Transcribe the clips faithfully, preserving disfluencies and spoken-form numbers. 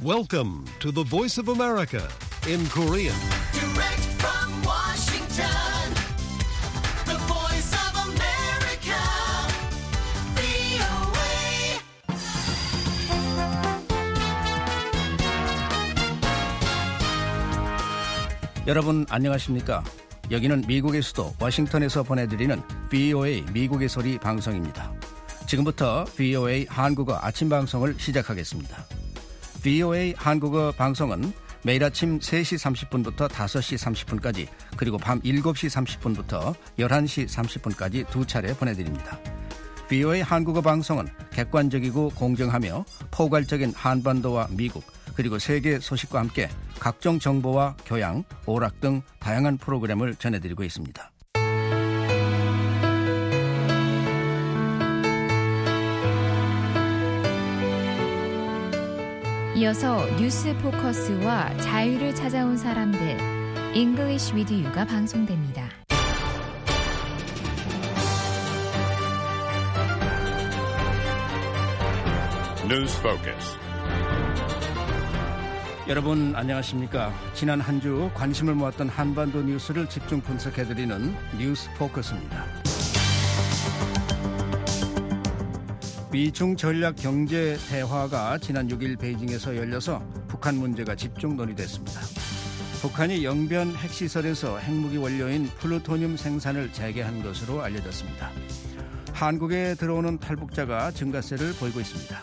Welcome to the Voice of America in Korean. Direct from Washington, the voice of America, 브이오에이. 여러분 안녕하십니까? 여기는 미국의 수도 워싱턴에서 보내드리는 브이오에이 미국의 소리 방송입니다. 지금부터 브이오에이 한국어 아침 방송을 시작하겠습니다. 브이오에이 한국어 방송은 매일 아침 세 시 삼십 분부터 다섯 시 삼십 분까지 그리고 밤 일곱 시 삼십 분부터 열한 시 삼십 분까지 두 차례 보내드립니다. 브이오에이 한국어 방송은 객관적이고 공정하며 포괄적인 한반도와 미국 그리고 세계 소식과 함께 각종 정보와 교양, 오락 등 다양한 프로그램을 전해드리고 있습니다. 이어서 뉴스 포커스와 자유를 찾아온 사람들 English with You가 방송됩니다. News Focus. 여러분 안녕하십니까? 지난 한 주 관심을 모았던 한반도 뉴스를 집중 분석해드리는 뉴스 포커스입니다. 미중 전략 경제 대화가 지난 육 일 베이징에서 열려서 북한 문제가 집중 논의됐습니다. 북한이 영변 핵시설에서 핵무기 원료인 플루토늄 생산을 재개한 것으로 알려졌습니다. 한국에 들어오는 탈북자가 증가세를 보이고 있습니다.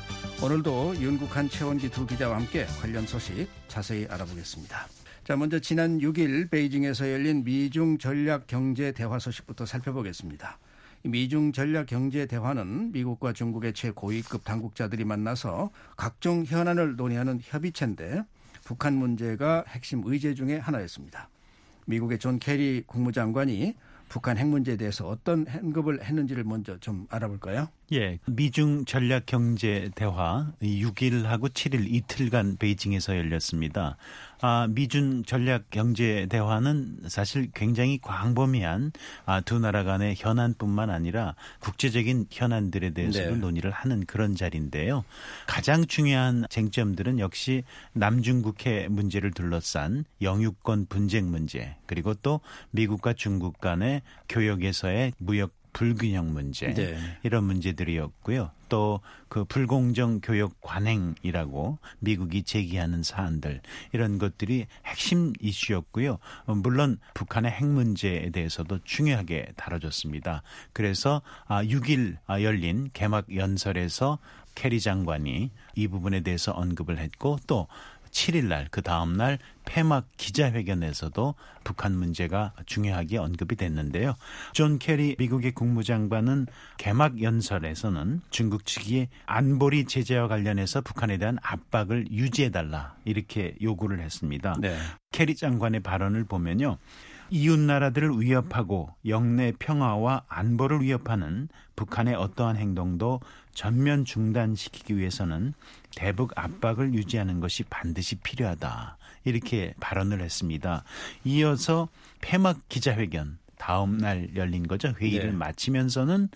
오늘도 윤국한 최원기 두 기자와 함께 관련 소식 자세히 알아보겠습니다. 자, 먼저 지난 육 일 베이징에서 열린 미중 전략 경제 대화 소식부터 살펴보겠습니다. 미중 전략 경제 대화는 미국과 중국의 최고위급 당국자들이 만나서 각종 현안을 논의하는 협의체인데 북한 문제가 핵심 의제 중에 하나였습니다. 미국의 존 케리 국무장관이 북한 핵 문제에 대해서 어떤 언급을 했는지를 먼저 좀 알아볼까요? 예, 미중 전략 경제 대화 육 일하고 칠 일 이틀간 베이징에서 열렸습니다. 아, 미중 전략 경제 대화는 사실 굉장히 광범위한 아, 두 나라 간의 현안뿐만 아니라 국제적인 현안들에 대해서도 네. 논의를 하는 그런 자리인데요. 가장 중요한 쟁점들은 역시 남중국해 문제를 둘러싼 영유권 분쟁 문제, 그리고 또 미국과 중국 간의 교역에서의 무역 불균형 문제, 네. 이런 문제들이었고요. 또 그 불공정 교역 관행이라고 미국이 제기하는 사안들, 이런 것들이 핵심 이슈였고요. 물론 북한의 핵 문제에 대해서도 중요하게 다뤄졌습니다. 그래서 육 일 열린 개막 연설에서 케리 장관이 이 부분에 대해서 언급을 했고, 또 칠 일 날 그 다음 날 폐막 기자회견에서도 북한 문제가 중요하게 언급이 됐는데요. 존 케리 미국의 국무장관은 개막 연설에서는 중국 측이 안보리 제재와 관련해서 북한에 대한 압박을 유지해달라 이렇게 요구를 했습니다. 네. 케리 장관의 발언을 보면요. 이웃 나라들을 위협하고 영내 평화와 안보를 위협하는 북한의 어떠한 행동도 전면 중단시키기 위해서는 대북 압박을 유지하는 것이 반드시 필요하다. 이렇게 발언을 했습니다. 이어서 폐막 기자회견 다음 날 열린 거죠. 회의를 네. 마치면서는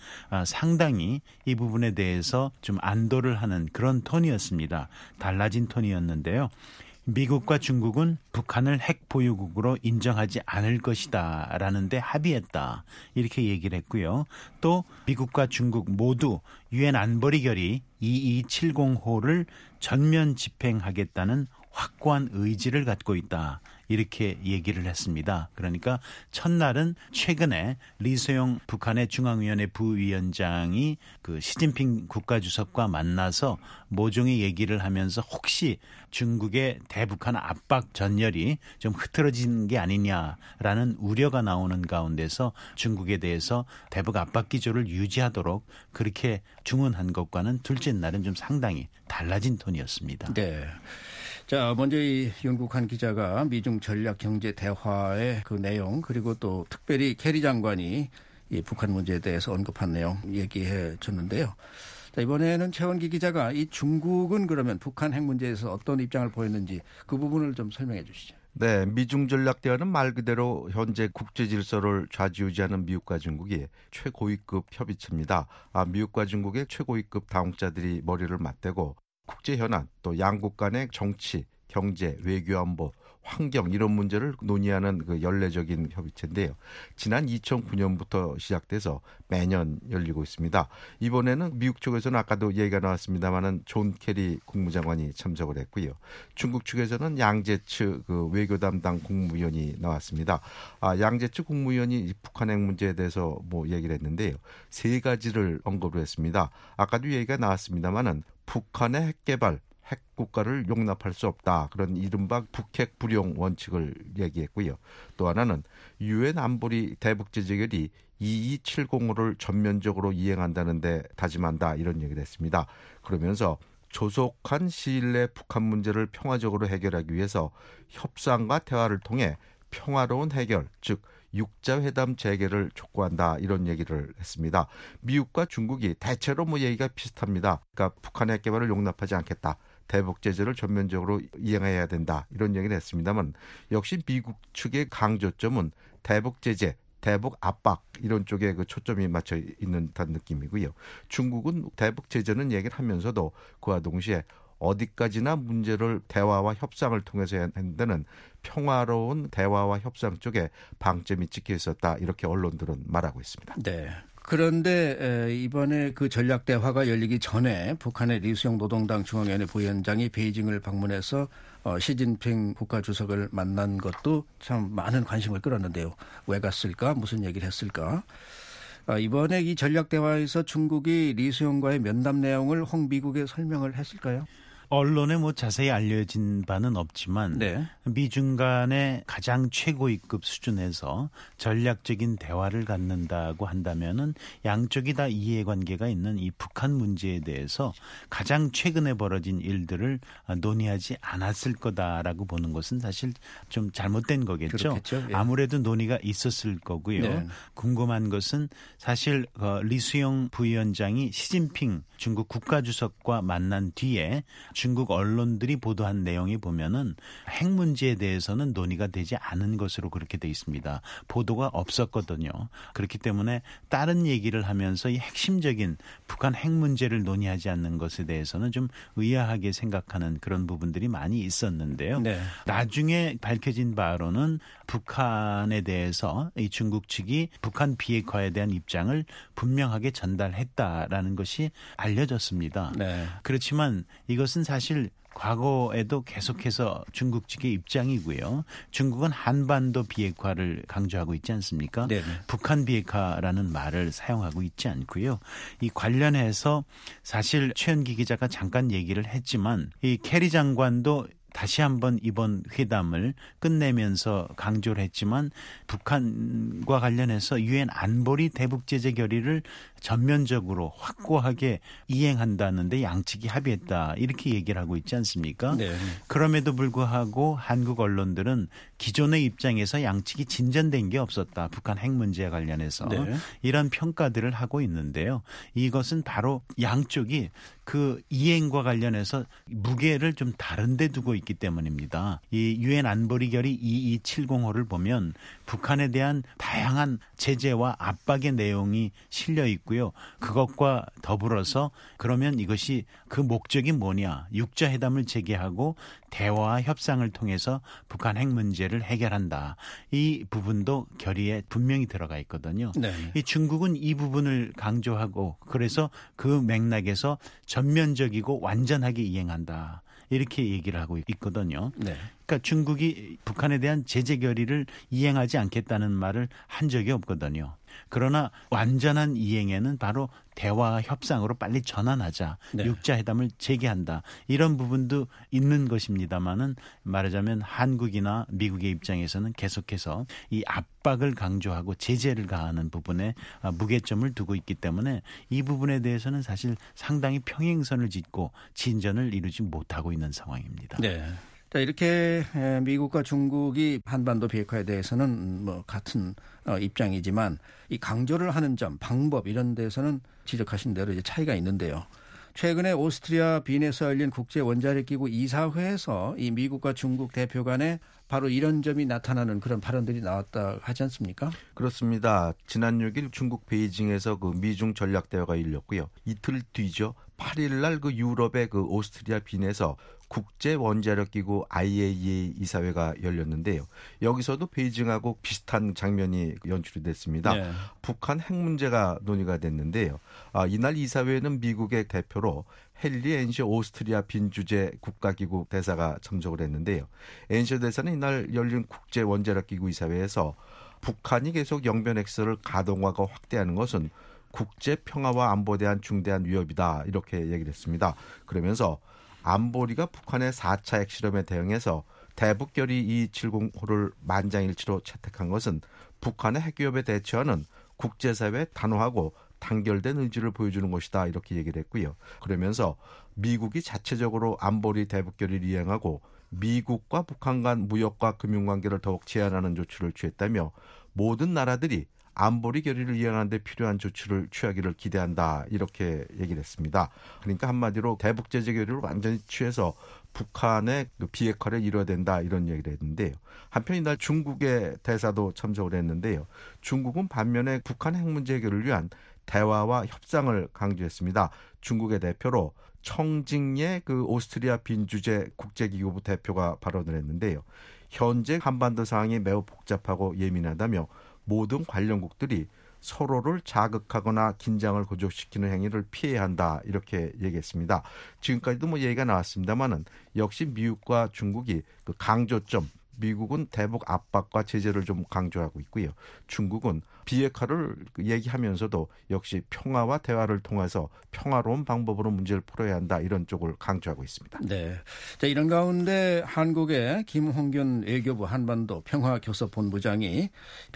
상당히 이 부분에 대해서 좀 안도를 하는 그런 톤이었습니다. 달라진 톤이었는데요. 미국과 중국은 북한을 핵 보유국으로 인정하지 않을 것이다 라는 데 합의했다. 이렇게 얘기를 했고요. 또 미국과 중국 모두 유엔 안보리 결의 이이칠공호를 전면 집행하겠다는 확고한 의지를 갖고 있다. 이렇게 얘기를 했습니다. 그러니까 첫날은 최근에 리소영 북한의 중앙위원회 부위원장이 그 시진핑 국가주석과 만나서 모종의 얘기를 하면서 혹시 중국의 대북한 압박 전열이 좀 흐트러진 게 아니냐라는 우려가 나오는 가운데서 중국에 대해서 대북 압박 기조를 유지하도록 그렇게 중언한 것과는 둘째 날은 좀 상당히 달라진 톤이었습니다. 네. 자, 먼저 이 윤국한 기자가 미중 전략 경제 대화의 그 내용, 그리고 또 특별히 케리 장관이 이 북한 문제에 대해서 언급한 내용 얘기해 줬는데요. 자, 이번에는 최원기 기자가 이 중국은 그러면 북한 핵 문제에서 어떤 입장을 보였는지 그 부분을 좀 설명해 주시죠. 네, 미중 전략 대화는 말 그대로 현재 국제 질서를 좌지우지하는 미국과 중국이 최고위급 협의체입니다. 아, 미국과 중국의 최고위급 당국자들이 머리를 맞대고 국제 현안 또 양국 간의 정치, 경제, 외교 안보, 환경 이런 문제를 논의하는 그 연례적인 협의체인데요. 지난 이천구 년부터 시작돼서 매년 열리고 있습니다. 이번에는 미국 쪽에서는 아까도 얘기가 나왔습니다마는 존 케리 국무장관이 참석을 했고요. 중국 측에서는 양제츠 그 외교 담당 국무위원이 나왔습니다. 아, 양제츠 국무위원이 북한 핵 문제에 대해서 뭐 얘기를 했는데요. 세 가지를 언급을 했습니다. 아까도 얘기가 나왔습니다마는 북한의 핵 개발 핵 국가를 용납할 수 없다. 그런 이른바 북핵 불용 원칙을 얘기했고요. 또 하나는 유엔 안보리 대북 제재결의 이이칠공오를 전면적으로 이행한다는데 다짐한다. 이런 얘기를 했습니다. 그러면서 조속한 시일 내 북한 문제를 평화적으로 해결하기 위해서 협상과 대화를 통해 평화로운 해결, 즉 육자회담 재개를 촉구한다 이런 얘기를 했습니다. 미국과 중국이 대체로 뭐 얘기가 비슷합니다. 그러니까 북한의 핵 개발을 용납하지 않겠다. 대북 제재를 전면적으로 이행해야 된다. 이런 얘기를 했습니다만 역시 미국 측의 강조점은 대북 제재, 대북 압박 이런 쪽에 그 초점이 맞춰 있는 듯한 느낌이고요. 중국은 대북 제재는 얘기를 하면서도 그와 동시에 어디까지나 문제를 대화와 협상을 통해서 해야 한다는 평화로운 대화와 협상 쪽에 방점이 찍혀 있었다. 이렇게 언론들은 말하고 있습니다. 네. 그런데 이번에 그 전략대화가 열리기 전에 북한의 리수영 노동당 중앙위원회 부위원장이 베이징을 방문해서 시진핑 국가주석을 만난 것도 참 많은 관심을 끌었는데요. 왜 갔을까? 무슨 얘기를 했을까? 이번에 이 전략대화에서 중국이 리수영과의 면담 내용을 홍미국에 설명을 했을까요? 언론에 뭐 자세히 알려진 바는 없지만 네. 미중 간의 가장 최고위급 수준에서 전략적인 대화를 갖는다고 한다면은 양쪽이 다 이해관계가 있는 이 북한 문제에 대해서 가장 최근에 벌어진 일들을 논의하지 않았을 거다라고 보는 것은 사실 좀 잘못된 거겠죠. 그렇겠죠. 예. 아무래도 논의가 있었을 거고요. 네. 궁금한 것은 사실 리수영 부위원장이 시진핑 중국 국가주석과 만난 뒤에 중국 언론들이 보도한 내용에 보면은 핵 문제에 대해서는 논의가 되지 않은 것으로 그렇게 돼 있습니다. 보도가 없었거든요. 그렇기 때문에 다른 얘기를 하면서 이 핵심적인 북한 핵 문제를 논의하지 않는 것에 대해서는 좀 의아하게 생각하는 그런 부분들이 많이 있었는데요. 네. 나중에 밝혀진 바로는 북한에 대해서 이 중국 측이 북한 비핵화에 대한 입장을 분명하게 전달했다라는 것이 알려졌습니다. 네. 그렇지만 이것은 사실 과거에도 계속해서 중국 측의 입장이고요. 중국은 한반도 비핵화를 강조하고 있지 않습니까? 네네. 북한 비핵화라는 말을 사용하고 있지 않고요. 이 관련해서 사실 최은기 기자가 잠깐 얘기를 했지만 이 캐리 장관도 다시 한번 이번 회담을 끝내면서 강조를 했지만 북한과 관련해서 유엔 안보리 대북 제재 결의를 전면적으로 확고하게 이행한다는데 양측이 합의했다 이렇게 얘기를 하고 있지 않습니까? 네. 그럼에도 불구하고 한국 언론들은 기존의 입장에서 양측이 진전된 게 없었다. 북한 핵 문제와 관련해서 네. 이런 평가들을 하고 있는데요. 이것은 바로 양쪽이 그 이행과 관련해서 무게를 좀 다른 데 두고 있기 때문입니다. 이 유엔 안보리 결의 이이칠공오를 보면 북한에 대한 다양한 제재와 압박의 내용이 실려 있고요. 그것과 더불어서 그러면 이것이 그 목적이 뭐냐. 육자회담을 재개하고 대화와 협상을 통해서 북한 핵 문제를 해결한다. 이 부분도 결의에 분명히 들어가 있거든요. 네. 이 중국은 이 부분을 강조하고 그래서 그 맥락에서 전면적이고 완전하게 이행한다. 이렇게 얘기를 하고 있거든요. 네. 그러니까 중국이 북한에 대한 제재 결의를 이행하지 않겠다는 말을 한 적이 없거든요. 그러나 완전한 이행에는 바로 대화와 협상으로 빨리 전환하자. 네. 육자회담을 재개한다. 이런 부분도 있는 것입니다마는 말하자면 한국이나 미국의 입장에서는 계속해서 이 압박을 강조하고 제재를 가하는 부분에 무게점을 두고 있기 때문에 이 부분에 대해서는 사실 상당히 평행선을 짓고 진전을 이루지 못하고 있는 상황입니다. 네. 자, 이렇게 미국과 중국이 한반도 비핵화에 대해서는 뭐 같은 입장이지만 이 강조를 하는 점, 방법 이런 데서는 지적하신 대로 이제 차이가 있는데요. 최근에 오스트리아 빈에서 열린 국제 원자력기구 이사회에서 이 미국과 중국 대표 간에 바로 이런 점이 나타나는 그런 발언들이 나왔다 하지 않습니까? 그렇습니다. 지난 육 일 중국 베이징에서 그 미중 전략대화가 열렸고요. 이틀 뒤죠. 팔 일날 그 유럽의 그 오스트리아 빈에서 국제 원자력 기구 아이에이이에이 이사회가 열렸는데요. 여기서도 베이징하고 비슷한 장면이 연출이 됐습니다. 네. 북한 핵 문제가 논의가 됐는데요. 아, 이날 이사회는 미국의 대표로 헨리 엔셔 오스트리아 빈 주재 국가기구 대사가 참석을 했는데요. 엔셔 대사는 이날 열린 국제 원자력 기구 이사회에서 북한이 계속 영변 핵실을 가동하고 확대하는 것은 국제 평화와 안보에 대한 중대한 위협이다 이렇게 얘기를 했습니다. 그러면서 안보리가 북한의 사 차 핵실험에 대응해서 대북결의 이백칠십호를 만장일치로 채택한 것은 북한의 핵위협에 대처하는 국제사회의 단호하고 단결된 의지를 보여주는 것이다 이렇게 얘기를 했고요. 그러면서 미국이 자체적으로 안보리 대북결의를 이행하고 미국과 북한 간 무역과 금융관계를 더욱 제한하는 조치를 취했다며 모든 나라들이 안보리 결의를 이행하는 데 필요한 조치를 취하기를 기대한다 이렇게 얘기를 했습니다. 그러니까 한마디로 대북제재 결의를 완전히 취해서 북한의 그 비핵화를 이뤄야 된다 이런 얘기를 했는데요. 한편 이날 중국의 대사도 참석을 했는데요. 중국은 반면에 북한 핵 문제 해결을 위한 대화와 협상을 강조했습니다. 중국의 대표로 청징예 그 오스트리아 빈 주재 국제기구부 대표가 발언을 했는데요. 현재 한반도 상황이 매우 복잡하고 예민하다며 모든 관련국들이 서로를 자극하거나 긴장을 고조시키는 행위를 피해야 한다 이렇게 얘기했습니다. 지금까지도 뭐 얘기가 나왔습니다만은 역시 미국과 중국이 그 강조점, 미국은 대북 압박과 제재를 좀 강조하고 있고요. 중국은 비핵화를 얘기하면서도 역시 평화와 대화를 통해서 평화로운 방법으로 문제를 풀어야 한다 이런 쪽을 강조하고 있습니다. 네. 자, 이런 가운데 한국의 김홍균 외교부 한반도 평화교섭본부장이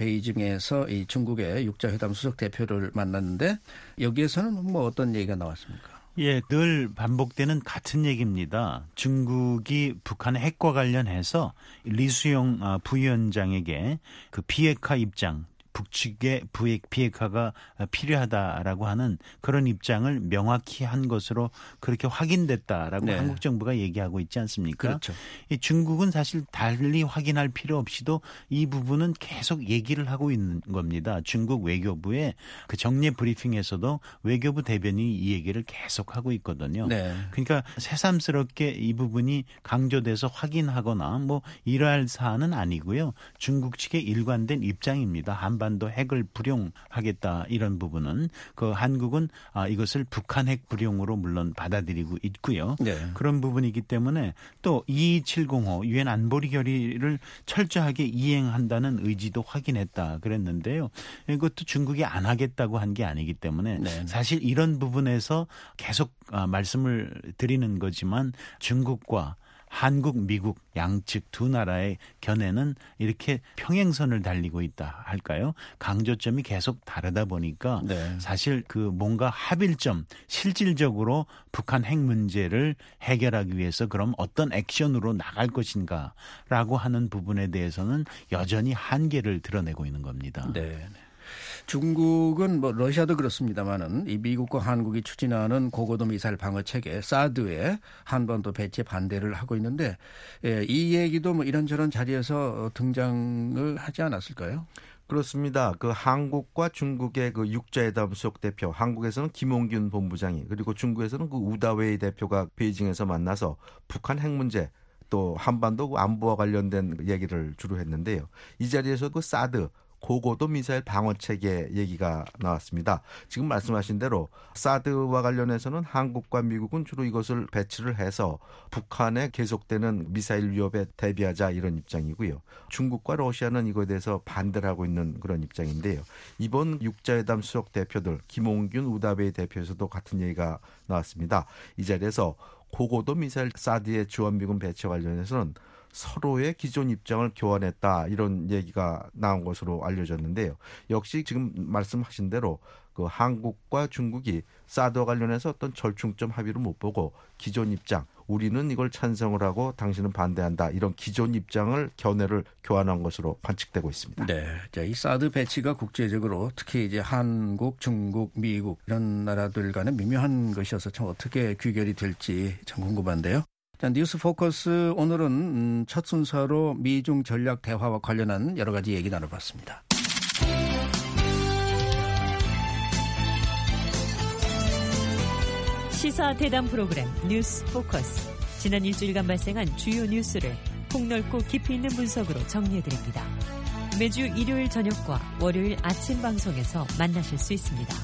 베이징에서 이 중국의 육자회담 수석 대표를 만났는데 여기에서는 뭐 어떤 얘기가 나왔습니까? 예, 늘 반복되는 같은 얘기입니다. 중국이 북한의 핵과 관련해서 리수용 부위원장에게 그 비핵화 입장, 북측의 부핵 비핵화가 필요하다라고 하는 그런 입장을 명확히 한 것으로 그렇게 확인됐다라고 네. 한국 정부가 얘기하고 있지 않습니까? 그렇죠. 이 중국은 사실 달리 확인할 필요 없이도 이 부분은 계속 얘기를 하고 있는 겁니다. 중국 외교부의 그 정례 브리핑에서도 외교부 대변인이 이 얘기를 계속 하고 있거든요. 네. 그러니까 새삼스럽게 이 부분이 강조돼서 확인하거나 뭐 이러할 사안은 아니고요. 중국 측의 일관된 입장입니다. 한반도 핵을 불용하겠다 이런 부분은 그 한국은 아, 이것을 북한 핵 불용으로 물론 받아들이고 있고요. 네. 그런 부분이기 때문에 또 이이칠공오 유엔 안보리 결의를 철저하게 이행한다는 의지도 확인했다 그랬는데요. 이것도 중국이 안 하겠다고 한 게 아니기 때문에 네. 사실 이런 부분에서 계속 말씀을 드리는 거지만 중국과 한국, 미국 양측 두 나라의 견해는 이렇게 평행선을 달리고 있다 할까요? 강조점이 계속 다르다 보니까 네. 사실 그 뭔가 합일점, 실질적으로 북한 핵 문제를 해결하기 위해서 그럼 어떤 액션으로 나갈 것인가라고 하는 부분에 대해서는 여전히 한계를 드러내고 있는 겁니다. 네. 중국은 뭐 러시아도 그렇습니다만은 이 미국과 한국이 추진하는 고고도 미사일 방어 체계 사드의 한반도 배치에 반대를 하고 있는데 예, 이 얘기도 뭐 이런저런 자리에서 등장을 하지 않았을까요? 그렇습니다. 그 한국과 중국의 그 육자회담 수석 대표, 한국에서는 김홍균 본부장이 그리고 중국에서는 그 우다웨이 대표가 베이징에서 만나서 북한 핵 문제 또 한반도 안보와 관련된 얘기를 주로 했는데요. 이 자리에서 그 사드 고고도 미사일 방어 체계 얘기가 나왔습니다. 지금 말씀하신 대로 사드와 관련해서는 한국과 미국은 주로 이것을 배치를 해서 북한에 계속되는 미사일 위협에 대비하자 이런 입장이고요. 중국과 러시아는 이거에 대해서 반대를 하고 있는 그런 입장인데요. 이번 육자회담 수석 대표들 김홍균 우다베이 대표에서도 같은 얘기가 나왔습니다. 이 자리에서 고고도 미사일 사드의 주한미군 배치와 관련해서는 서로의 기존 입장을 교환했다 이런 얘기가 나온 것으로 알려졌는데요. 역시 지금 말씀하신 대로 그 한국과 중국이 사드와 관련해서 어떤 절충점 합의를 못 보고 기존 입장, 우리는 이걸 찬성을 하고 당신은 반대한다 이런 기존 입장을 견해를 교환한 것으로 관측되고 있습니다. 네, 자, 이 사드 배치가 국제적으로 특히 이제 한국, 중국, 미국 이런 나라들 간에 미묘한 것이어서 참 어떻게 귀결이 될지 참 궁금한데요. 자, 뉴스 포커스 오늘은 첫 순서로 미중 전략 대화와 관련한 여러 가지 얘기 나눠봤습니다. 시사 대담 프로그램 뉴스 포커스. 지난 일주일간 발생한 주요 뉴스를 폭넓고 깊이 있는 분석으로 정리해드립니다. 매주 일요일 저녁과 월요일 아침 방송에서 만나실 수 있습니다.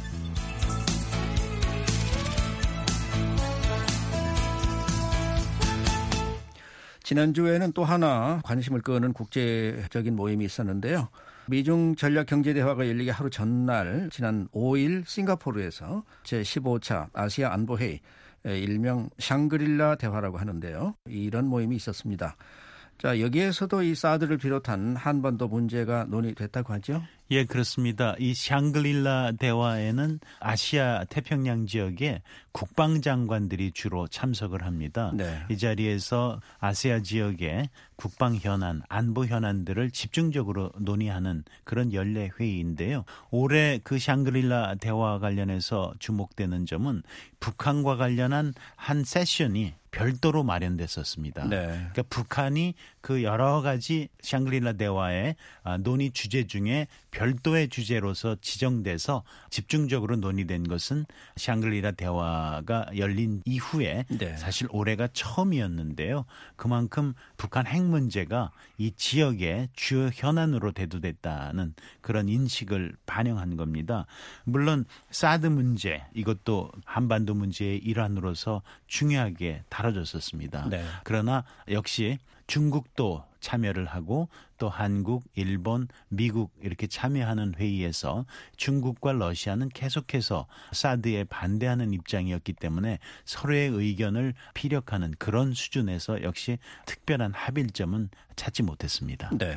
지난주에는 또 하나 관심을 끄는 국제적인 모임이 있었는데요. 미중 전략경제대화가 열리기 하루 전날 지난 오일 싱가포르에서 제십오 차 아시아 안보회의, 일명 샹그릴라 대화라고 하는데요. 이런 모임이 있었습니다. 자, 여기에서도 이 사드를 비롯한 한반도 문제가 논의됐다고 하죠? 예, 그렇습니다. 이 샹그릴라 대화에는 아시아 태평양 지역의 국방장관들이 주로 참석을 합니다. 네. 이 자리에서 아시아 지역의 국방 현안, 안보 현안들을 집중적으로 논의하는 그런 연례 회의인데요. 올해 그 샹그릴라 대화와 관련해서 주목되는 점은 북한과 관련한 한 세션이 별도로 마련됐었습니다. 네. 그러니까 북한이 그 여러 가지 샹그릴라 대화의 논의 주제 중에 별도의 주제로서 지정돼서 집중적으로 논의된 것은 샹그릴라 대화가 열린 이후에 네. 사실 올해가 처음이었는데요. 그만큼 북한 핵 문제가 이 지역의 주요 현안으로 대두됐다는 그런 인식을 반영한 겁니다. 물론 사드 문제, 이것도 한반도 문제의 일환으로서 중요하게 다뤄졌었습니다. 네. 그러나 역시 중국도 참여를 하고 또 한국, 일본, 미국 이렇게 참여하는 회의에서 중국과 러시아는 계속해서 사드에 반대하는 입장이었기 때문에 서로의 의견을 피력하는 그런 수준에서 역시 특별한 합일점은 찾지 못했습니다. 네.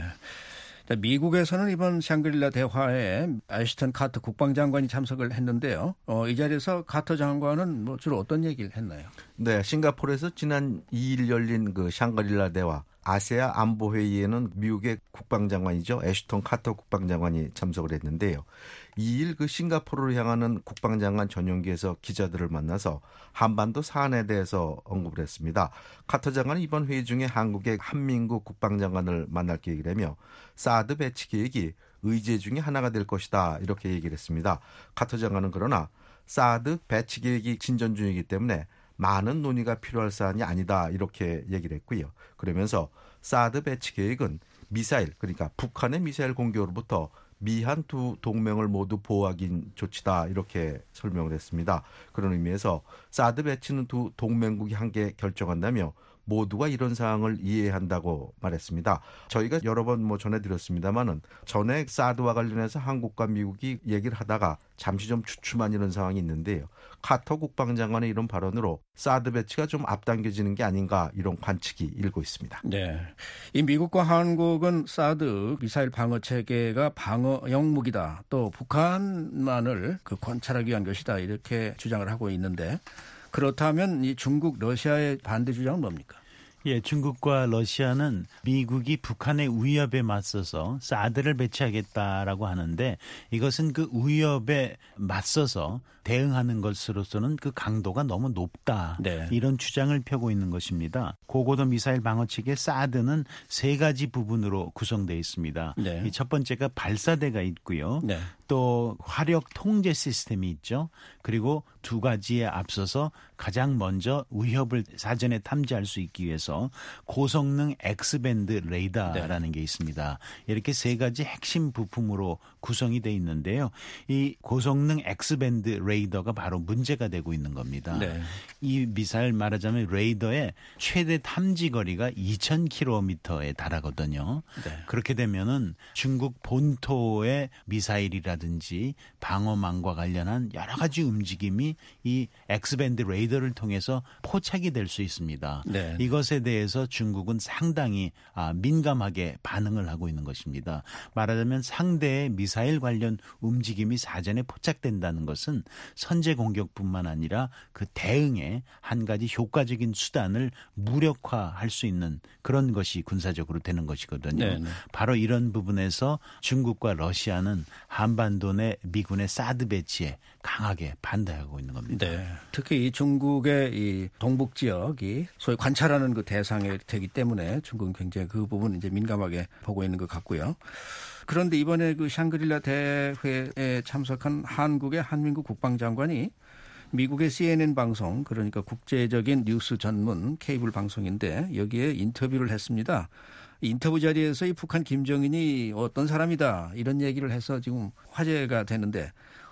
미국에서는 이번 샹그릴라 대화에 애쉬턴 카터 국방장관이 참석을 했는데요. 어, 이 자리에서 카터 장관은 뭐 주로 어떤 얘기를 했나요? 네, 싱가포르에서 지난 이 일 열린 그 샹그릴라 대화 아세아 안보회의에는 미국의 국방장관이죠. 애쉬턴 카터 국방장관이 참석을 했는데요. 이 일 그 싱가포르를 향하는 국방장관 전용기에서 기자들을 만나서 한반도 사안에 대해서 언급을 했습니다. 카터 장관은 이번 회의 중에 한국의 한민국 국방장관을 만날 계획이라며 사드 배치 계획이 의제 중에 하나가 될 것이다 이렇게 얘기를 했습니다. 카터 장관은 그러나 사드 배치 계획이 진전 중이기 때문에 많은 논의가 필요할 사안이 아니다 이렇게 얘기를 했고요. 그러면서 사드 배치 계획은 미사일, 그러니까 북한의 미사일 공격으로부터 미한 두 동맹을 모두 보호하기 조치다 이렇게 설명을 했습니다. 그런 의미에서 사드 배치는 두 동맹국이 함께 결정한다며 모두가 이런 사항을 이해한다고 말했습니다. 저희가 여러 번 뭐 전해드렸습니다만은 전에 사드와 관련해서 한국과 미국이 얘기를 하다가 잠시 좀 주춤한 이런 상황이 있는데요. 카터 국방장관의 이런 발언으로 사드 배치가 좀 앞당겨지는 게 아닌가 이런 관측이 일고 있습니다. 네, 이 미국과 한국은 사드 미사일 방어 체계가 방어용 무기다. 또 북한만을 그 관찰하기 위한 것이다. 이렇게 주장을 하고 있는데 그렇다면 이 중국, 러시아의 반대 주장은 뭡니까? 예, 중국과 러시아는 미국이 북한의 위협에 맞서서 사드를 배치하겠다라고 하는데 이것은 그 위협에 맞서서 대응하는 것으로서는 그 강도가 너무 높다. 네. 이런 주장을 펴고 있는 것입니다. 고고도 미사일 방어 체계 사드는 세 가지 부분으로 구성되어 있습니다. 네. 이 첫 번째가 발사대가 있고요. 네. 또 화력 통제 시스템이 있죠. 그리고 두 가지에 앞서서 가장 먼저 위협을 사전에 탐지할 수 있기 위해서 고성능 X밴드 레이더라는 네. 게 있습니다. 이렇게 세 가지 핵심 부품으로 구성이 되어 있는데요. 이 고성능 X밴드 레이더가 바로 문제가 되고 있는 겁니다. 네. 이 미사일 말하자면 레이더의 최대 탐지 거리가 이천 킬로미터에 달하거든요. 네. 그렇게 되면은 중국 본토의 미사일이라든지 방어망과 관련한 여러 가지 움직임이 이 X밴드 레이더를 통해서 포착이 될 수 있습니다. 네. 이것에 대해서 중국은 상당히 민감하게 반응을 하고 있는 것입니다. 말하자면 상대의 미사일 관련 움직임이 사전에 포착된다는 것은 선제 공격뿐만 아니라 그 대응에 한 가지 효과적인 수단을 무력화할 수 있는 그런 것이 군사적으로 되는 것이거든요. 네, 네. 바로 이런 부분에서 중국과 러시아는 한반도 내 미군의 사드 배치에 강하게 반대하고 있는 겁니다. 네. 특히 이 중국의 이 동북 지역이 소위 관찰하는 그 대상이 되기 때문에 중국은 굉장히 그 부분 이제 민감하게 보고 있는 것 같고요. 그런데 이번에 그 샹그릴라 대회에 참석한 한국의 한민국 국방장관이 미국의 씨엔엔 방송, 그러니까 국제적인 뉴스 전문 케이블 방송인데 여기에 인터뷰를 했습니다. 인터뷰 자리에서 이 북한 김정은이 어떤 사람이다 이런 얘기를 해서 지금 화제가 되는데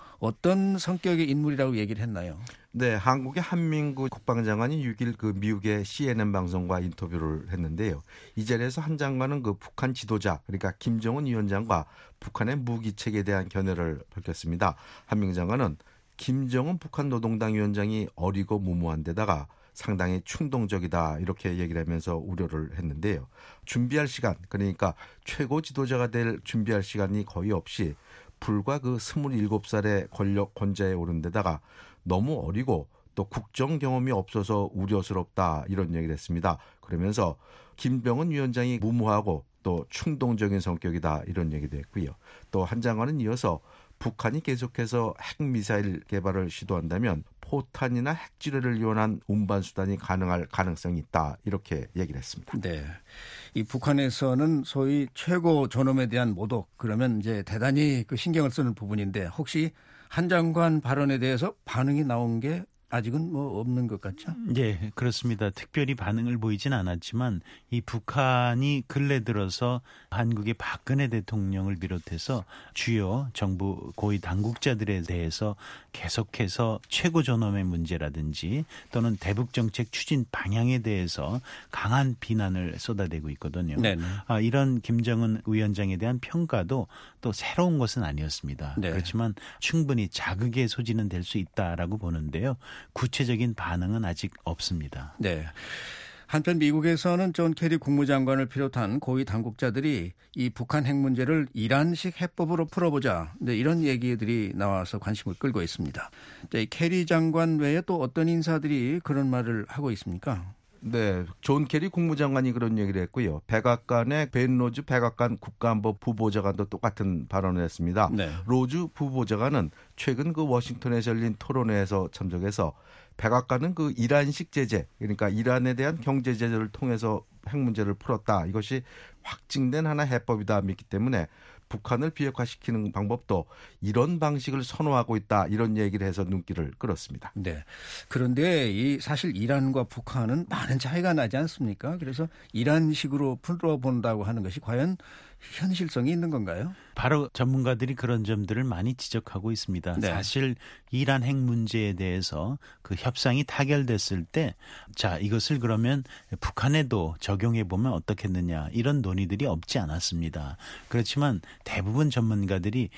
어떤 성격의 인물이라고 얘기를 했나요? 네, 한국의 한민구 국방장관이 육 일 그 미국의 씨엔엔 방송과 인터뷰를 했는데요. 이 자리에서 한 장관은 그 북한 지도자, 그러니까 김정은 위원장과 북한의 무기체계에 대한 견해를 밝혔습니다. 한민구 장관은 김정은 북한 노동당 위원장이 어리고 무모한 데다가 상당히 충동적이다 이렇게 얘기를 하면서 우려를 했는데요. 준비할 시간, 그러니까 최고 지도자가 될 준비할 시간이 거의 없이 불과 그 스물일곱 살의 권력 권좌에 오른 데다가 너무 어리고 또 국정 경험이 없어서 우려스럽다 이런 얘기를 했습니다. 그러면서 김병은 위원장이 무모하고 또 충동적인 성격이다 이런 얘기도 했고요. 또 한 장관은 이어서 북한이 계속해서 핵미사일 개발을 시도한다면 포탄이나 핵지뢰를 이용한 운반 수단이 가능할 가능성이 있다 이렇게 얘기를 했습니다. 네, 이 북한에서는 소위 최고 존엄에 대한 모독 그러면 이제 대단히 그 신경을 쓰는 부분인데 혹시 한 장관 발언에 대해서 반응이 나온 게 아직은 뭐 없는 것 같죠? 네, 그렇습니다. 특별히 반응을 보이진 않았지만 이 북한이 근래 들어서 한국의 박근혜 대통령을 비롯해서 주요 정부 고위 당국자들에 대해서 계속해서 최고 존엄의 문제라든지 또는 대북 정책 추진 방향에 대해서 강한 비난을 쏟아내고 있거든요. 네네. 아, 이런 김정은 위원장에 대한 평가도 또 새로운 것은 아니었습니다. 네. 그렇지만 충분히 자극의 소지는 될 수 있다라고 보는데요. 구체적인 반응은 아직 없습니다. 네. 한편 미국에서는 존 케리 국무장관을 비롯한 고위 당국자들이 이 북한 핵 문제를 이란식 해법으로 풀어보자. 네, 이런 얘기들이 나와서 관심을 끌고 있습니다. 이 케리 장관 외에 또 어떤 인사들이 그런 말을 하고 있습니까? 네, 존 케리 국무장관이 그런 얘기를 했고요. 백악관의 벤 로즈 백악관 국가안보 부보좌관도 똑같은 발언을 했습니다. 네. 로즈 부보좌관은 최근 그 워싱턴에서 열린 토론회에서 참석해서 백악관은 그 이란식 제재, 그러니까 이란에 대한 경제 제재를 통해서 핵 문제를 풀었다. 이것이 확증된 하나의 해법이다 믿기 때문에 북한을 비핵화시키는 방법도 이런 방식을 선호하고 있다. 이런 얘기를 해서 눈길을 끌었습니다. 네. 그런데 이 사실 이란과 북한은 많은 차이가 나지 않습니까? 그래서 이란식으로 풀어본다고 하는 것이 과연 현실성이 있는 건가요? 바로 전문가들이 그런 점들을 많이 지적하고 있습니다. 네. 사실 이란 핵 문제에 대해서 그 협상이 타결됐을 때 자, 이것을 그러면 북한에도 적용해 보면 어떻겠느냐 이런 논의들이 없지 않았습니다. 그렇지만 대부분 전문가들이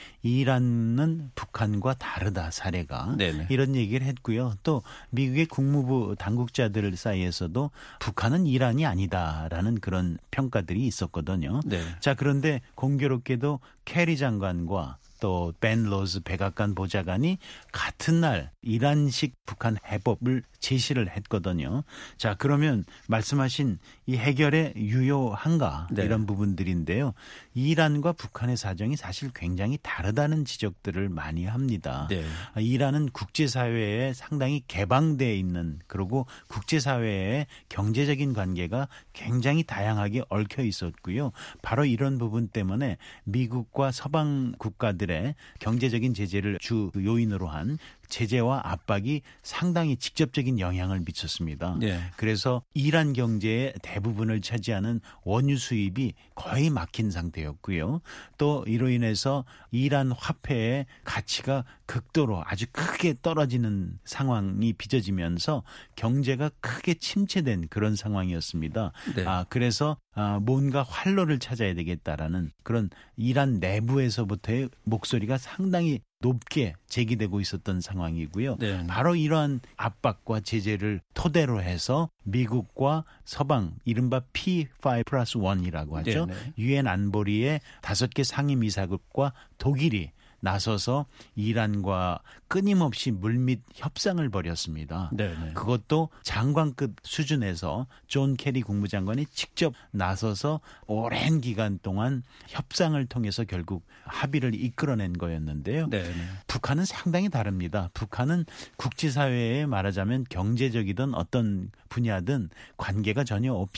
이란은 북한과 다르다 사례가 네네. 이런 얘기를 했고요. 또 미국의 국무부 당국자들 사이에서도 북한은 이란이 아니다라는 그런 평가들이 있었거든요. 네. 자, 그런데 공교롭게도 케리 장관과 또 벤 로즈 백악관 보좌관이 같은 날 이란식 북한 해법을 제시를 했거든요. 자, 그러면 말씀하신 이 해결에 유효한가 네. 이런 부분들인데요. 이란과 북한의 사정이 사실 굉장히 다르다는 지적들을 많이 합니다. 네. 이란은 국제사회에 상당히 개방되어 있는 그리고 국제사회의 경제적인 관계가 굉장히 다양하게 얽혀 있었고요. 바로 이런 부분 때문에 미국과 서방 국가들의 경제적인 제재를 주 요인으로 한 제재와 압박이 상당히 직접적인 영향을 미쳤습니다. 네. 그래서 이란 경제의 대부분을 차지하는 원유 수입이 거의 막힌 상태였고요. 또 이로 인해서 이란 화폐의 가치가 극도로 아주 크게 떨어지는 상황이 빚어지면서 경제가 크게 침체된 그런 상황이었습니다. 네. 아, 그래서 아, 뭔가 활로를 찾아야 되겠다라는 그런 이란 내부에서부터의 목소리가 상당히 높게 제기되고 있었던 상황이고요. 네. 바로 이러한 압박과 제재를 토대로 해서 미국과 서방 이른바 피 파이브 플러스 원이라고 하죠. 유엔 안보리의 다섯 개 상임이사국과 독일이 나서서 이란과 끊임없이 물밑 협상을 벌였습니다. 네네. 그것도 장관급 수준에서 존 케리 국무장관이 직접 나서서 오랜 기간 동안 협상을 통해서 결국 합의를 이끌어낸 거였는데요. 네네. 북한은 상당히 다릅니다. 북한은 국제사회에 말하자면 경제적이든 어떤 분야든 관계가 전혀 없이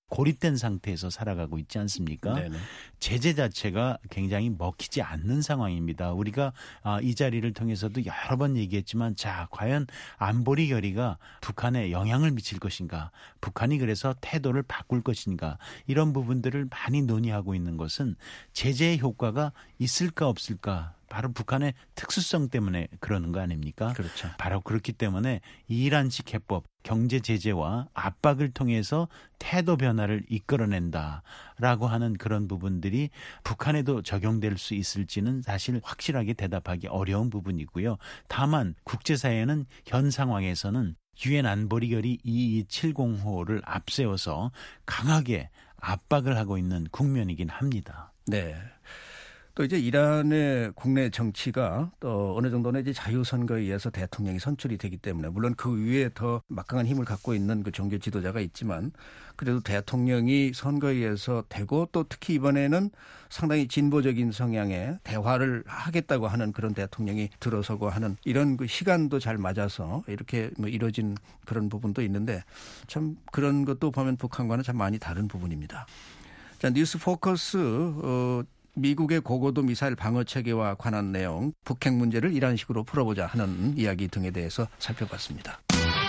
고립된 상태에서 살아가고 있지 않습니까? 네네. 제재 자체가 굉장히 먹히지 않는 상황입니다. 우리가 이 자리를 통해서도 여러 번 얘기했지만 자, 과연 안보리 결의가 북한에 영향을 미칠 것인가? 북한이 그래서 태도를 바꿀 것인가? 이런 부분들을 많이 논의하고 있는 것은 제재의 효과가 있을까 없을까? 바로 북한의 특수성 때문에 그러는 거 아닙니까? 그렇죠. 바로 그렇기 때문에 이란식 해법, 경제 제재와 압박을 통해서 태도 변화를 이끌어낸다라고 하는 그런 부분들이 북한에도 적용될 수 있을지는 사실 확실하게 대답하기 어려운 부분이고요. 다만 국제사회는 현 상황에서는 유엔 안보리 결의 이이칠공 호를 앞세워서 강하게 압박을 하고 있는 국면이긴 합니다. 네. 또 이제 이란의 국내 정치가 또 어느 정도는 이제 자유선거에 의해서 대통령이 선출이 되기 때문에 물론 그 위에 더 막강한 힘을 갖고 있는 그 종교 지도자가 있지만 그래도 대통령이 선거에 의해서 되고 또 특히 이번에는 상당히 진보적인 성향의 대화를 하겠다고 하는 그런 대통령이 들어서고 하는 이런 그 시간도 잘 맞아서 이렇게 뭐 이루어진 그런 부분도 있는데 참 그런 것도 보면 북한과는 참 많이 다른 부분입니다. 자, 뉴스 포커스 어, 미국의 고고도 미사일 방어 체계와 관한 내용, 북핵 문제를 이런 식으로 풀어보자 하는 이야기 등에 대해서 살펴봤습니다.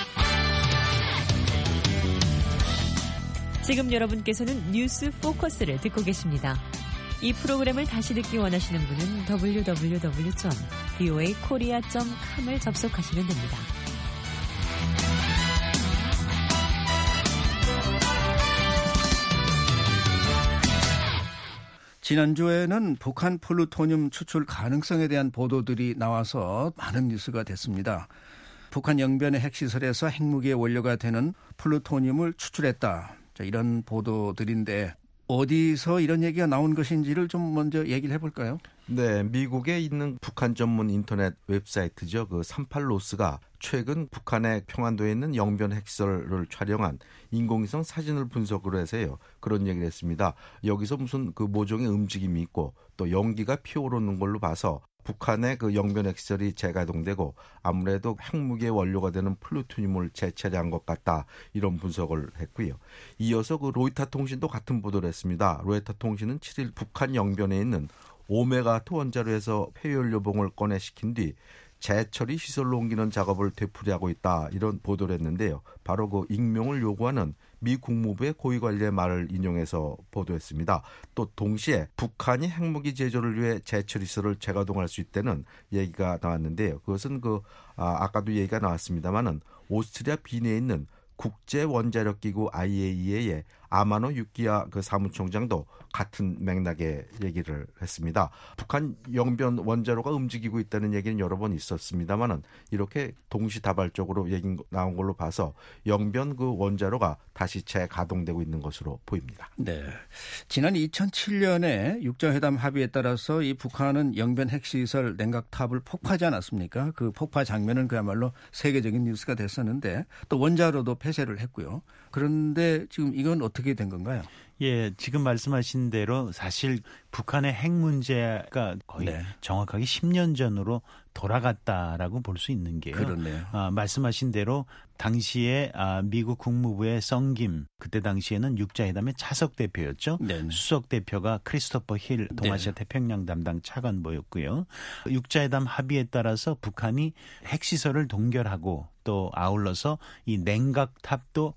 지금 여러분께서는 뉴스 포커스를 듣고 계십니다. 이 프로그램을 다시 듣기 원하시는 분은 더블유 더블유 더블유 점 브이오에이 코리아 점 컴을 접속하시면 됩니다. 지난주에는 북한 플루토늄 추출 가능성에 대한 보도들이 나와서 많은 뉴스가 됐습니다. 북한 영변의 핵시설에서 핵무기의 원료가 되는 플루토늄을 추출했다. 자, 이런 보도들인데 어디서 이런 얘기가 나온 것인지를 좀 먼저 얘기를 해볼까요? 네, 미국에 있는 북한 전문 인터넷 웹사이트죠. 그 삼팔로스가 최근 북한의 평안도에 있는 영변 핵시설을 촬영한 인공위성 사진을 분석으로 해서요. 그런 얘기를 했습니다. 여기서 무슨 그 모종의 움직임이 있고 또 연기가 피어오르는 걸로 봐서 북한의 그 영변 핵시설이 재가동되고 아무래도 핵무기의 원료가 되는 플루토늄을 재처리한 것 같다. 이런 분석을 했고요. 이어서 그 로이터 통신도 같은 보도를 했습니다. 로이터 통신은 칠일 북한 영변에 있는 오메가트 원자로에서 폐연료봉을 꺼내시킨 뒤 재처리 시설로 옮기는 작업을 되풀이하고 있다. 이런 보도를 했는데요. 바로 그 익명을 요구하는 미 국무부의 고위관리의 말을 인용해서 보도했습니다. 또 동시에 북한이 핵무기 제조를 위해 재처리 시설을 재가동할 수 있다는 얘기가 나왔는데요. 그것은 그 아, 아까도 얘기가 나왔습니다마는 오스트리아 빈에 있는 국제원자력기구 아이에이이에이의 아마노 유키야 그 사무총장도 같은 맥락의 얘기를 했습니다. 북한 영변 원자로가 움직이고 있다는 얘기는 여러 번 있었습니다만은 이렇게 동시다발적으로 얘기 나온 걸로 봐서 영변 그 원자로가 다시 재가동되고 있는 것으로 보입니다. 네, 지난 이천칠 년에 육자회담 합의에 따라서 이 북한은 영변 핵시설 냉각탑을 폭파하지 않았습니까? 그 폭파 장면은 그야말로 세계적인 뉴스가 됐었는데 또 원자로도 폐쇄를 했고요. 그런데 지금 이건 어떻게 된 건가요? 예, 지금 말씀하신 대로 사실 북한의 핵 문제가 거의 네. 정확하게 십 년 전으로 돌아갔다라고 볼 수 있는 게요. 그렇네요. 아, 말씀하신 대로 당시에 아, 미국 국무부의 썽김, 그때 당시에는 육자회담의 차석 대표였죠. 네네. 수석 대표가 크리스토퍼 힐 동아시아 네. 태평양 담당 차관보였고요. 육자회담 합의에 따라서 북한이 핵시설을 동결하고 또 아울러서 이 냉각탑도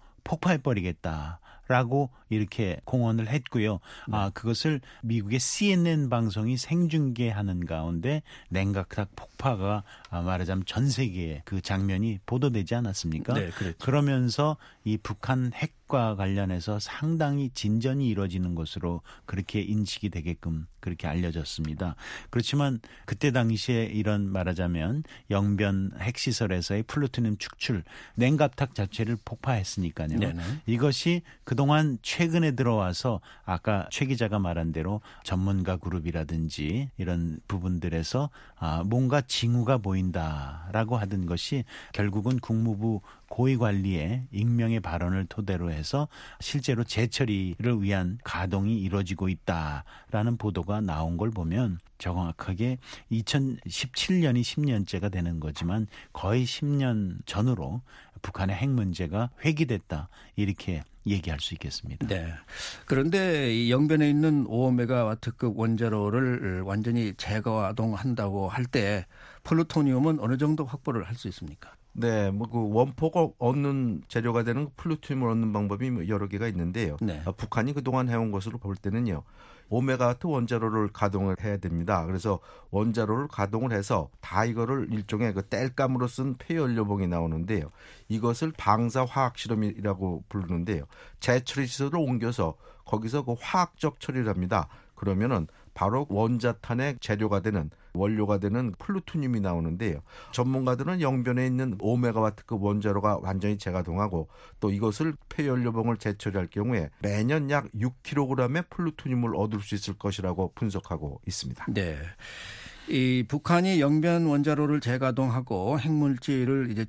폭파해버리겠다라고 이렇게 공언을 했고요. 네. 아, 그것을 미국의 씨엔엔 방송이 생중계하는 가운데 냉각탑 폭파가 아, 말하자면 전 세계에 그 장면이 보도되지 않았습니까? 네, 그렇죠. 그러면서 이 북한 핵과 관련해서 상당히 진전이 이루어지는 것으로 그렇게 인식이 되게끔 그렇게 알려졌습니다. 그렇지만 그때 당시에 이런 말하자면 영변 핵시설에서의 플루토늄 축출, 냉각탑 자체를 폭파했으니까요. 네네. 이것이 그동안 최근에 들어와서 아까 최 기자가 말한 대로 전문가 그룹이라든지 이런 부분들에서 아, 뭔가 징후가 보인다라고 하던 것이 결국은 국무부 고위관리의 익명의 발언을 토대로 해서 실제로 재처리를 위한 가동이 이루어지고 있다라는 보도가 나온 걸 보면 정확하게 이천십칠 년이 십 년째가 되는 거지만 거의 십 년 전으로 북한의 핵 문제가 회귀됐다 이렇게 얘기할 수 있겠습니다. 네. 그런데 이 영변에 있는 오 메가와트급 원자로를 완전히 재가동한다고 할 때 플루토늄은 어느 정도 확보를 할 수 있습니까? 네, 뭐 그 원포가 얻는 재료가 되는 플루토늄을 얻는 방법이 여러 개가 있는데요. 네. 어, 북한이 그동안 해온 것으로 볼 때는요. 오 메가와트 원자로를 가동을 해야 됩니다. 그래서 원자로를 가동을 해서 다 이거를 일종의 그 땔감으로 쓴 폐연료봉이 나오는데요. 이것을 방사화학 실험이라고 부르는데요. 재처리 시설을 옮겨서 거기서 그 화학적 처리를 합니다. 그러면은 바로 원자탄의 재료가 되는 원료가 되는 플루토늄이 나오는데요. 전문가들은 영변에 있는 오 메가와트급 원자로가 완전히 재가동하고 또 이것을 폐연료봉을 재처리할 경우에 매년 약 육 킬로그램의 플루토늄을 얻을 수 있을 것이라고 분석하고 있습니다. 네. 이 북한이 영변 원자로를 재가동하고 핵물질을 이제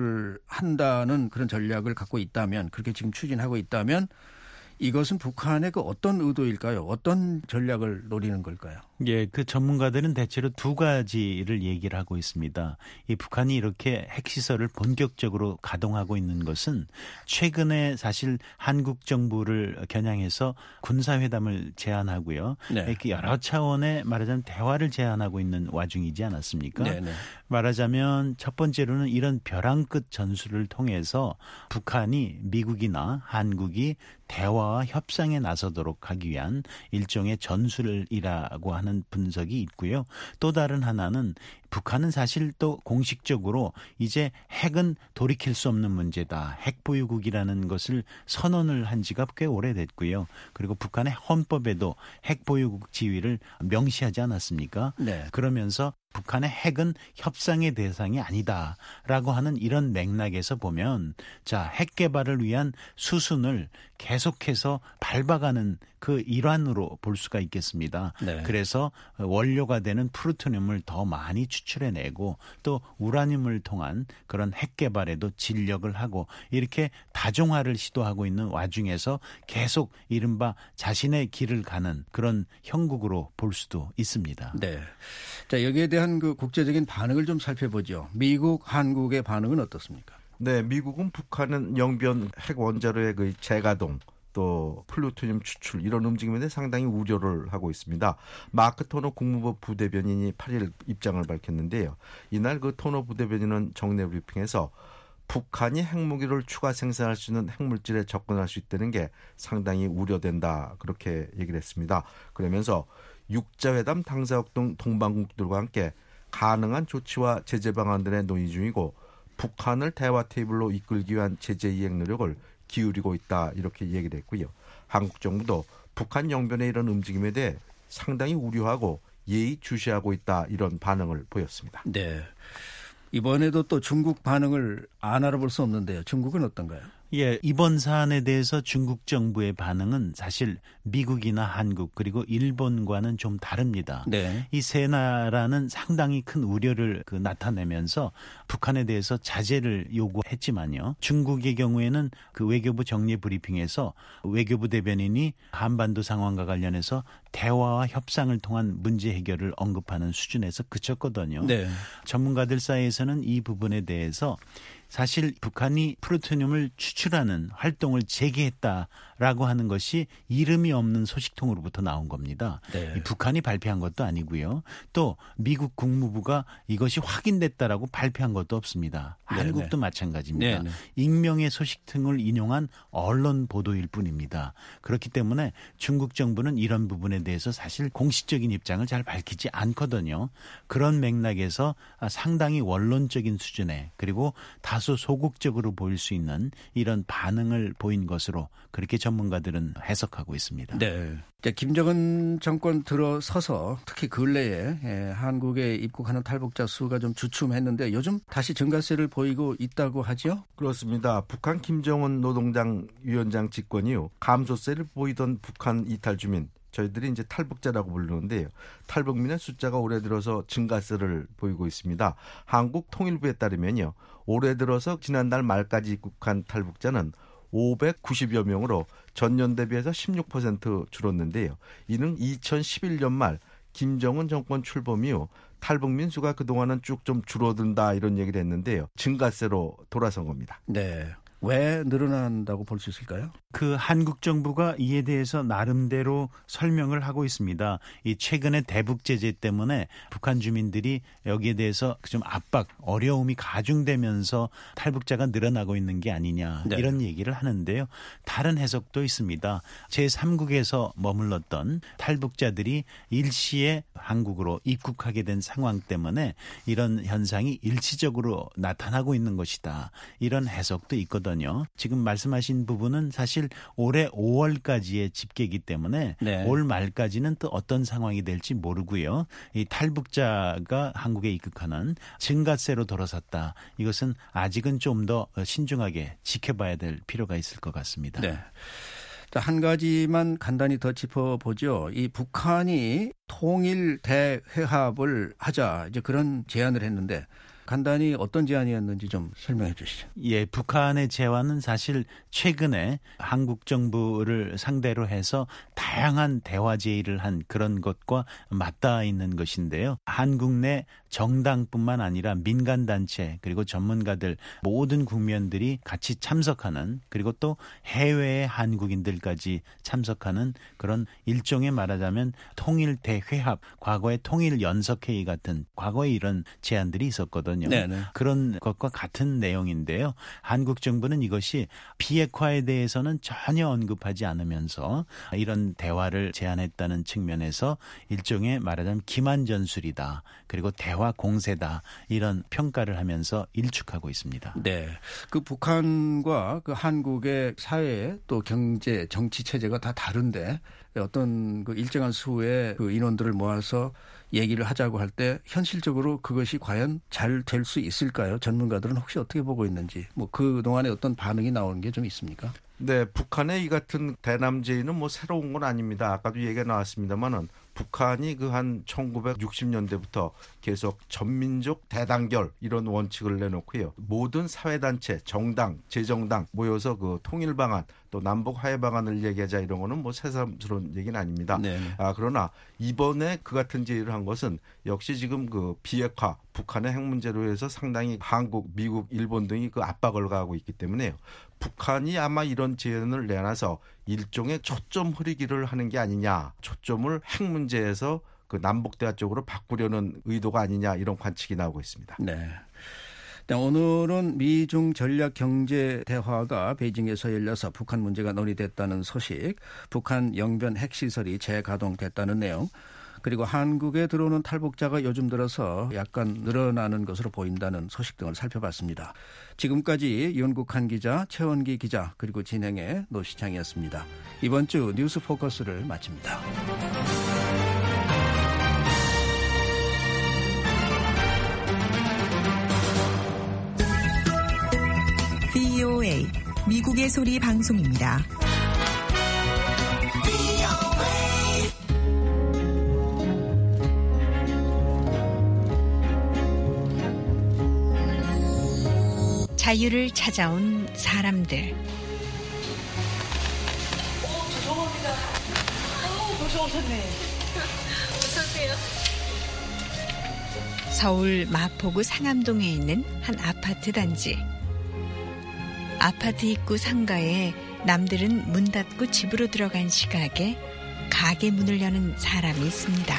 추출한다는 그런 전략을 갖고 있다면, 그렇게 지금 추진하고 있다면 이것은 북한의 그 어떤 의도일까요? 어떤 전략을 노리는 걸까요? 예, 그 전문가들은 대체로 두 가지를 얘기를 하고 있습니다. 이 북한이 이렇게 핵시설을 본격적으로 가동하고 있는 것은 최근에 사실 한국 정부를 겨냥해서 군사회담을 제안하고요. 네. 이렇게 여러 차원의 말하자면 대화를 제안하고 있는 와중이지 않았습니까? 네, 네. 말하자면 첫 번째로는 이런 벼랑 끝 전술을 통해서 북한이 미국이나 한국이 대화와 협상에 나서도록 하기 위한 일종의 전술이라고 하는 분석이 있고요. 또 다른 하나는 북한은 사실 또 공식적으로 이제 핵은 돌이킬 수 없는 문제다. 핵 보유국이라는 것을 선언을 한 지가 꽤 오래됐고요. 그리고 북한의 헌법에도 핵 보유국 지위를 명시하지 않았습니까? 네. 그러면서 북한의 핵은 협상의 대상이 아니다라고 하는 이런 맥락에서 보면 자, 핵 개발을 위한 수순을 계속해서 밟아가는 그 일환으로 볼 수가 있겠습니다. 네. 그래서 원료가 되는 플루토늄을 더 많이 추출해내고 또 우라늄을 통한 그런 핵 개발에도 진력을 하고 이렇게 다종화를 시도하고 있는 와중에서 계속 이른바 자신의 길을 가는 그런 형국으로 볼 수도 있습니다. 네. 자, 여기에 대한 그 국제적인 반응을 좀 살펴보죠. 미국, 한국의 반응은 어떻습니까? 네, 미국은 북한은 영변 핵 원자로의 그 재가동 또 플루토늄 추출 이런 움직임에 대해 상당히 우려를 하고 있습니다. 마크 토너 국무부 부대변인이 팔 일 입장을 밝혔는데요. 이날 그 토너 부대변인은 정례 브리핑에서 북한이 핵무기를 추가 생산할 수 있는 핵물질에 접근할 수 있다는 게 상당히 우려된다 그렇게 얘기를 했습니다. 그러면서 육자회담 당사국 등 동반국들과 함께 가능한 조치와 제재 방안들의 논의 중이고 북한을 대화 테이블로 이끌기 위한 제재 이행 노력을 기울이고 있다 이렇게 얘기를 했고요. 한국 정부도 북한 영변의 이런 움직임에 대해 상당히 우려하고 예의주시하고 있다 이런 반응을 보였습니다. 네. 이번에도 또 중국 반응을 안 알아볼 수 없는데요. 중국은 어떤가요? 예, 이번 사안에 대해서 중국 정부의 반응은 사실 미국이나 한국 그리고 일본과는 좀 다릅니다. 네. 이 세 나라는 상당히 큰 우려를 그 나타내면서 북한에 대해서 자제를 요구했지만요. 중국의 경우에는 그 외교부 정례 브리핑에서 외교부 대변인이 한반도 상황과 관련해서 대화와 협상을 통한 문제 해결을 언급하는 수준에서 그쳤거든요. 네. 전문가들 사이에서는 이 부분에 대해서 사실 북한이 플루토늄을 추출하는 활동을 재개했다라고 하는 것이 이름이 없는 소식통으로부터 나온 겁니다. 네. 이 북한이 발표한 것도 아니고요. 또 미국 국무부가 이것이 확인됐다라고 발표한 것도 없습니다. 네네. 한국도 마찬가지입니다. 네네. 익명의 소식통을 인용한 언론 보도일 뿐입니다. 그렇기 때문에 중국 정부는 이런 부분에 대해서 사실 공식적인 입장을 잘 밝히지 않거든요. 그런 맥락에서 상당히 원론적인 수준의 그리고 다소 소극적으로 보일 수 있는 이런 반응을 보인 것으로 그렇게 전문가들은 해석하고 있습니다. 네. 자, 김정은 정권 들어서서 특히 근래에 예, 한국에 입국하는 탈북자 수가 좀 주춤했는데 요즘 다시 증가세를 보이고 있다고 하죠? 그렇습니다. 북한 김정은 노동당 위원장 집권이요. 감소세를 보이던 북한 이탈 주민 저희들이 이제 탈북자라고 부르는데요. 탈북민의 숫자가 올해 들어서 증가세를 보이고 있습니다. 한국통일부에 따르면요. 올해 들어서 지난달 말까지 입국한 탈북자는 오백구십여 명으로 전년 대비해서 십육 퍼센트 줄었는데요. 이는 이천십일 년 말 김정은 정권 출범 이후 탈북민 수가 그동안은 쭉 좀 줄어든다 이런 얘기를 했는데요. 증가세로 돌아선 겁니다. 네. 왜 늘어난다고 볼 수 있을까요? 그 한국 정부가 이에 대해서 나름대로 설명을 하고 있습니다. 이 최근에 대북 제재 때문에 북한 주민들이 여기에 대해서 좀 압박, 어려움이 가중되면서 탈북자가 늘어나고 있는 게 아니냐 네. 이런 얘기를 하는데요. 다른 해석도 있습니다. 제삼국에서 머물렀던 탈북자들이 일시에 한국으로 입국하게 된 상황 때문에 이런 현상이 일시적으로 나타나고 있는 것이다. 이런 해석도 있거든요. 지금 말씀하신 부분은 사실 올해 오월까지의 집계이기 때문에 네. 올 말까지는 또 어떤 상황이 될지 모르고요. 이 탈북자가 한국에 입국하는 증가세로 돌아섰다. 이것은 아직은 좀 더 신중하게 지켜봐야 될 필요가 있을 것 같습니다. 네. 한 가지만 간단히 더 짚어보죠. 이 북한이 통일 대회합을 하자 이제 그런 제안을 했는데 간단히 어떤 제안이었는지 좀 설명해 주시죠. 예, 북한의 제안은 사실 최근에 한국 정부를 상대로 해서 다양한 대화 제의를 한 그런 것과 맞닿아 있는 것인데요. 한국 내 정당뿐만 아니라 민간단체 그리고 전문가들 모든 국민들이 같이 참석하는 그리고 또 해외의 한국인들까지 참석하는 그런 일종의 말하자면 통일 대회합, 과거의 통일 연석회의 같은 과거에 이런 제안들이 있었거든요. 네네. 그런 것과 같은 내용인데요. 한국 정부는 이것이 비핵화에 대해서는 전혀 언급하지 않으면서 이런 대화를 제안했다는 측면에서 일종의 말하자면 기만전술이다. 그리고 대화 공세다. 이런 평가를 하면서 일축하고 있습니다. 네. 그 북한과 그 한국의 사회 또 경제, 정치 체제가 다 다른데 어떤 그 일정한 수의 그 인원들을 모아서 얘기를 하자고 할 때 현실적으로 그것이 과연 잘 될 수 있을까요? 전문가들은 혹시 어떻게 보고 있는지 뭐 그동안에 어떤 반응이 나오는 게 좀 있습니까? 네, 북한의 이 같은 대남제의는 뭐 새로운 건 아닙니다. 아까도 얘기가 나왔습니다만은 북한이 그 한 천구백육십 년대부터 계속 전민족 대단결 이런 원칙을 내놓고요. 모든 사회단체, 정당, 재정당 모여서 그 통일 방안 또 남북 화해 방안을 얘기하자 이런 거는 뭐 새삼스러운 얘기는 아닙니다. 네네. 아, 그러나 이번에 그 같은 제의를 한 것은 역시 지금 그 비핵화, 북한의 핵 문제로 해서 상당히 한국, 미국, 일본 등이 그 압박을 가하고 있기 때문에요. 북한이 아마 이런 제안을 내놔서 일종의 초점 흐리기를 하는 게 아니냐. 초점을 핵 문제에서 그 남북대화 쪽으로 바꾸려는 의도가 아니냐 이런 관측이 나오고 있습니다. 네. 네, 오늘은 미중 전략 경제 대화가 베이징에서 열려서 북한 문제가 논의됐다는 소식, 북한 영변 핵시설이 재가동됐다는 내용, 그리고 한국에 들어오는 탈북자가 요즘 들어서 약간 늘어나는 것으로 보인다는 소식 등을 살펴봤습니다. 지금까지 윤국한 기자, 최원기 기자, 그리고 진행의 노시창이었습니다. 이번 주 뉴스 포커스를 마칩니다. 브이오에이 미국의 소리 방송입니다. 자유를 찾아온 사람들. 오, 죄송합니다. 오, 벌써 오셨네. 어서오세요. 서울 마포구 상암동에 있는 한 아파트 단지. 아파트 입구 상가에 남들은 문 닫고 집으로 들어간 시각에 가게 문을 여는 사람이 있습니다.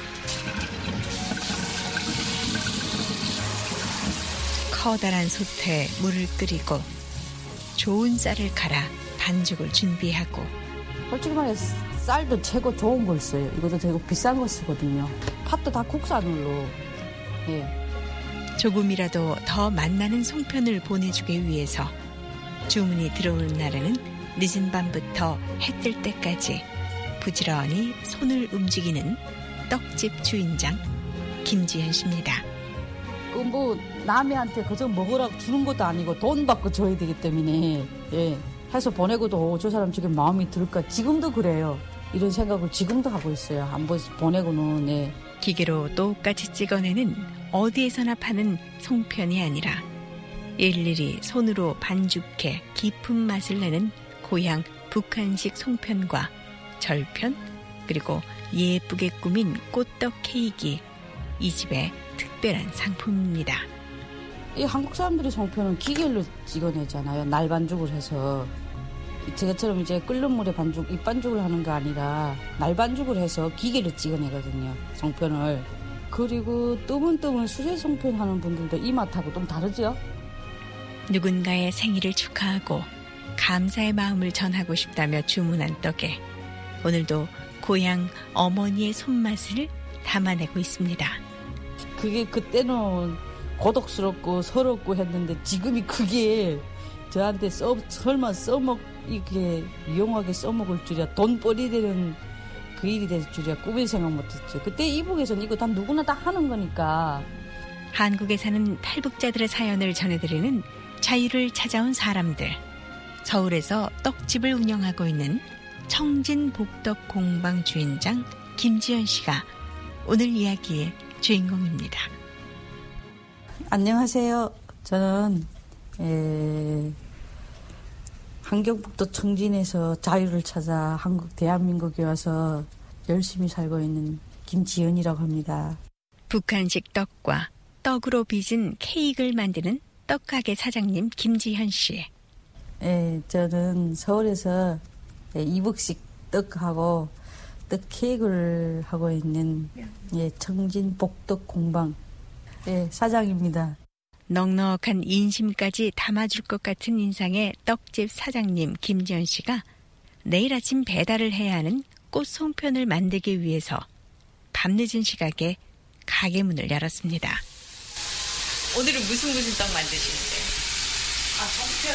커다란 솥에 물을 끓이고 좋은 쌀을 갈아 반죽을 준비하고 솔직히 말해 쌀도 최고 좋은 걸 써요. 이것도 되게 비싼 거 쓰거든요. 팥도 다 국산으로. 예. 조금이라도 더 맛나는 송편을 보내주기 위해서 주문이 들어오는 날에는 늦은 밤부터 해 뜰 때까지 부지런히 손을 움직이는 떡집 주인장 김지현 씨입니다. 그 뭐 남한테 그저 먹으라고 주는 것도 아니고 돈 받고 줘야 되기 때문에 예. 해서 보내고도 저 사람 지금 마음이 들까 지금도 그래요. 이런 생각을 지금도 하고 있어요. 한번 보내고는. 예. 기계로 똑같이 찍어내는 어디에서나 파는 송편이 아니라 일일이 손으로 반죽해 깊은 맛을 내는 고향 북한식 송편과 절편 그리고 예쁘게 꾸민 꽃떡 케이크 이 집의 특별한 상품입니다. 이 한국 사람들이 송편은 기계로 찍어내잖아요. 날 반죽을 해서. 저처럼 이제 끓는 물에 반죽, 입반죽을 하는 거 아니라 날 반죽을 해서 기계로 찍어내거든요. 송편을. 그리고 뜨문뜨문 수제 송편 하는 분들도 이 맛하고 좀 다르죠? 누군가의 생일을 축하하고 감사의 마음을 전하고 싶다며 주문한 떡에 오늘도 고향 어머니의 손맛을 담아내고 있습니다. 그게 그때는 고독스럽고 서럽고 했는데 지금이 그게 저한테 써, 설마 써먹, 이게 이용하게 써먹을 줄이야. 돈벌이 되는 그 일이 될 줄이야. 꿈에 생각 못했죠. 그때 이북에서는 이거 다 누구나 다 하는 거니까. 한국에 사는 탈북자들의 사연을 전해드리는 자유를 찾아온 사람들. 서울에서 떡집을 운영하고 있는 청진복덕 공방 주인장 김지연 씨가 오늘 이야기의 주인공입니다. 안녕하세요. 저는 에, 한경북도 청진에서 자유를 찾아 한국 대한민국에 와서 열심히 살고 있는 김지연이라고 합니다. 북한식 떡과 떡으로 빚은 케이크를 만드는 떡가게 사장님 김지현 씨. 예, 저는 서울에서 이북식 떡하고 떡 케이크를 하고 있는 예, 청진 복덕 공방 예, 사장입니다. 넉넉한 인심까지 담아줄 것 같은 인상의 떡집 사장님 김지현 씨가 내일 아침 배달을 해야 하는 꽃송편을 만들기 위해서 밤늦은 시각에 가게 문을 열었습니다. 오늘은 무슨 무슨 떡 만드시는데요? 아, 송편.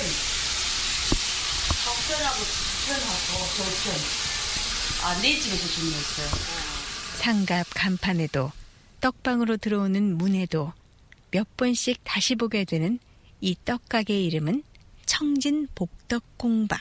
송편하고 송편하고 절편. 아, 네 집에서 주문했어요. 상갑 간판에도 떡방으로 들어오는 문에도 몇 번씩 다시 보게 되는 이 떡가게의 이름은 청진복덕공방.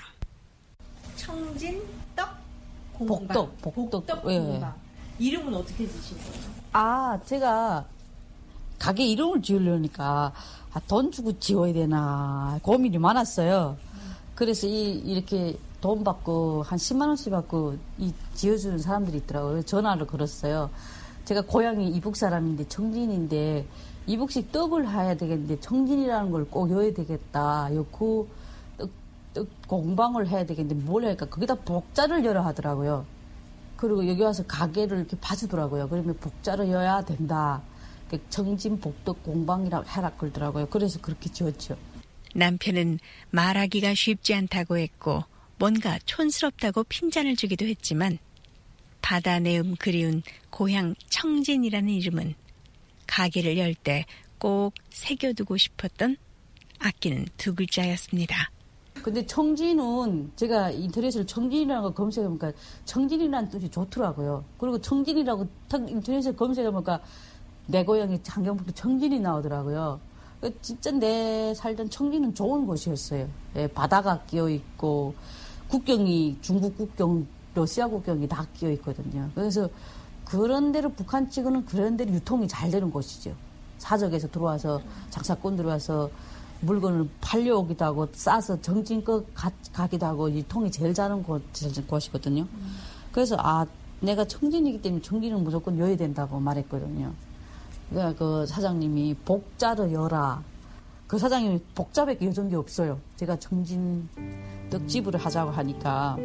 청진떡 공방. 복덕, 복덕, 복덕 예. 공방. 이름은 어떻게 지신 거예요? 아, 제가 가게 이름을 지으려니까 아, 돈 주고 지어야 되나 고민이 많았어요. 그래서 이, 이렇게 돈 받고 한 십만 원씩 받고 이 지어주는 사람들이 있더라고요. 전화를 걸었어요. 제가 고향이 이북 사람인데 청진인데 이북식 떡을 해야 되겠는데 청진이라는 걸 꼭 여야 되겠다. 여고 떡, 떡 공방을 해야 되겠는데 뭘 할까? 거기다 복자를 열어 하더라고요. 그리고 여기 와서 가게를 이렇게 봐주더라고요. 그러면 복자를 여야 된다. 청진 복덕 공방이라고 해라 그러더라고요. 그래서 그렇게 지었죠. 남편은 말하기가 쉽지 않다고 했고 뭔가 촌스럽다고 핀잔을 주기도 했지만 바다 내음 그리운 고향 청진이라는 이름은 가게를 열 때 꼭 새겨두고 싶었던 아끼는 두 글자였습니다. 근데 청진은 제가 인터넷으로 청진이라는 걸 검색해보니까 청진이라는 뜻이 좋더라고요. 그리고 청진이라고 인터넷에 검색해보니까 내 고향이 한경북도 청진이 나오더라고요. 진짜 내 살던 청진은 좋은 곳이었어요. 예, 바다가 끼어있고 국경이 중국 국경, 러시아 국경이 다 끼어있거든요. 그래서 그런 데로 북한 찍어는 그런 데로 유통이 잘 되는 곳이죠. 사적에서 들어와서 장사꾼 들어와서 물건을 팔려오기도 하고 싸서 정진껏 가, 가기도 하고 유통이 제일 잘하는 곳, 곳이거든요. 그래서 아 내가 청진이기 때문에 청진은 무조건 여야 된다고 말했거든요. 그러니까 그 사장님이 복자로 여라. 그 사장님이 복자밖에 여전 게 없어요. 제가 청진 떡집을 하자고 하니까.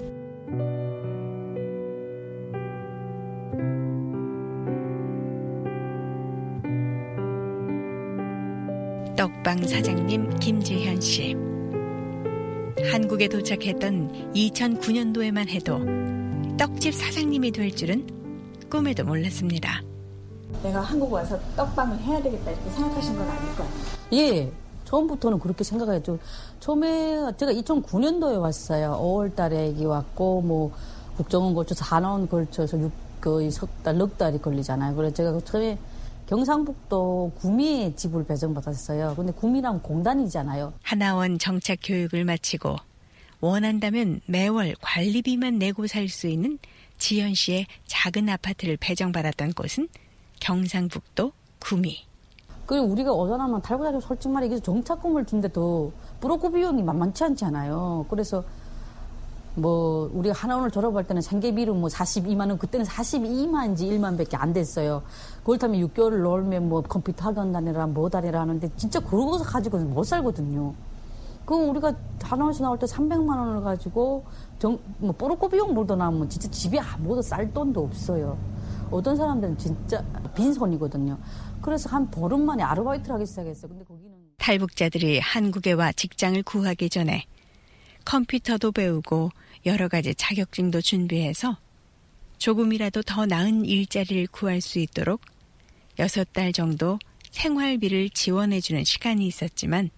떡방 사장님 김지현 씨. 한국에 도착했던 이천구 년도에만 해도 떡집 사장님이 될 줄은 꿈에도 몰랐습니다. 내가 한국 와서 떡방을 해야 되겠다 이렇게 생각하신 건 아닐 거예요? 예. 처음부터는 그렇게 생각했죠. 처음에 제가 이천구 년도에 왔어요. 오월 달에 여기 왔고 뭐 국정원 걸쳐서 한원 걸쳐서 육, 거의 석 달, 넉 달이 걸리잖아요. 그래서 제가 처음에 경상북도 구미에 집을 배정받았어요. 근데 구미랑 공단이잖아요. 하나원 정착 교육을 마치고 원한다면 매월 관리비만 내고 살 수 있는 지연 씨의 작은 아파트를 배정받았던 곳은 경상북도 구미. 그리고 우리가 오전하면 탈북자들 솔직히 말해 정착금을 준데도 브로커 비용이 만만치 않잖아요. 그래서 뭐 우리가 한원을 졸업할 때는 생계비로 뭐 사십이만 원, 그때는 사십이만인지 일만밖에 안 됐어요. 그렇다면 육 개월을 놀면 뭐 컴퓨터 학원 다니라 뭐 다니라 하는데 진짜 그러고서 가지고 못 살거든요. 그 우리가 한원에서 나올 때 삼백만 원을 가지고 정, 뭐 뽀로꼬 비용 물도 나면 진짜 집에 아무것도 쌀 돈도 없어요. 어떤 사람들은 진짜 빈손이거든요. 그래서 한 보름 만에 아르바이트를 하기 시작했어요. 근데 거기는 탈북자들이 한국에 와 직장을 구하기 전에 컴퓨터도 배우고 여러 가지 자격증도 준비해서 조금이라도 더 나은 일자리를 구할 수 있도록 여섯 달 정도 생활비를 지원해주는 시간이 있었지만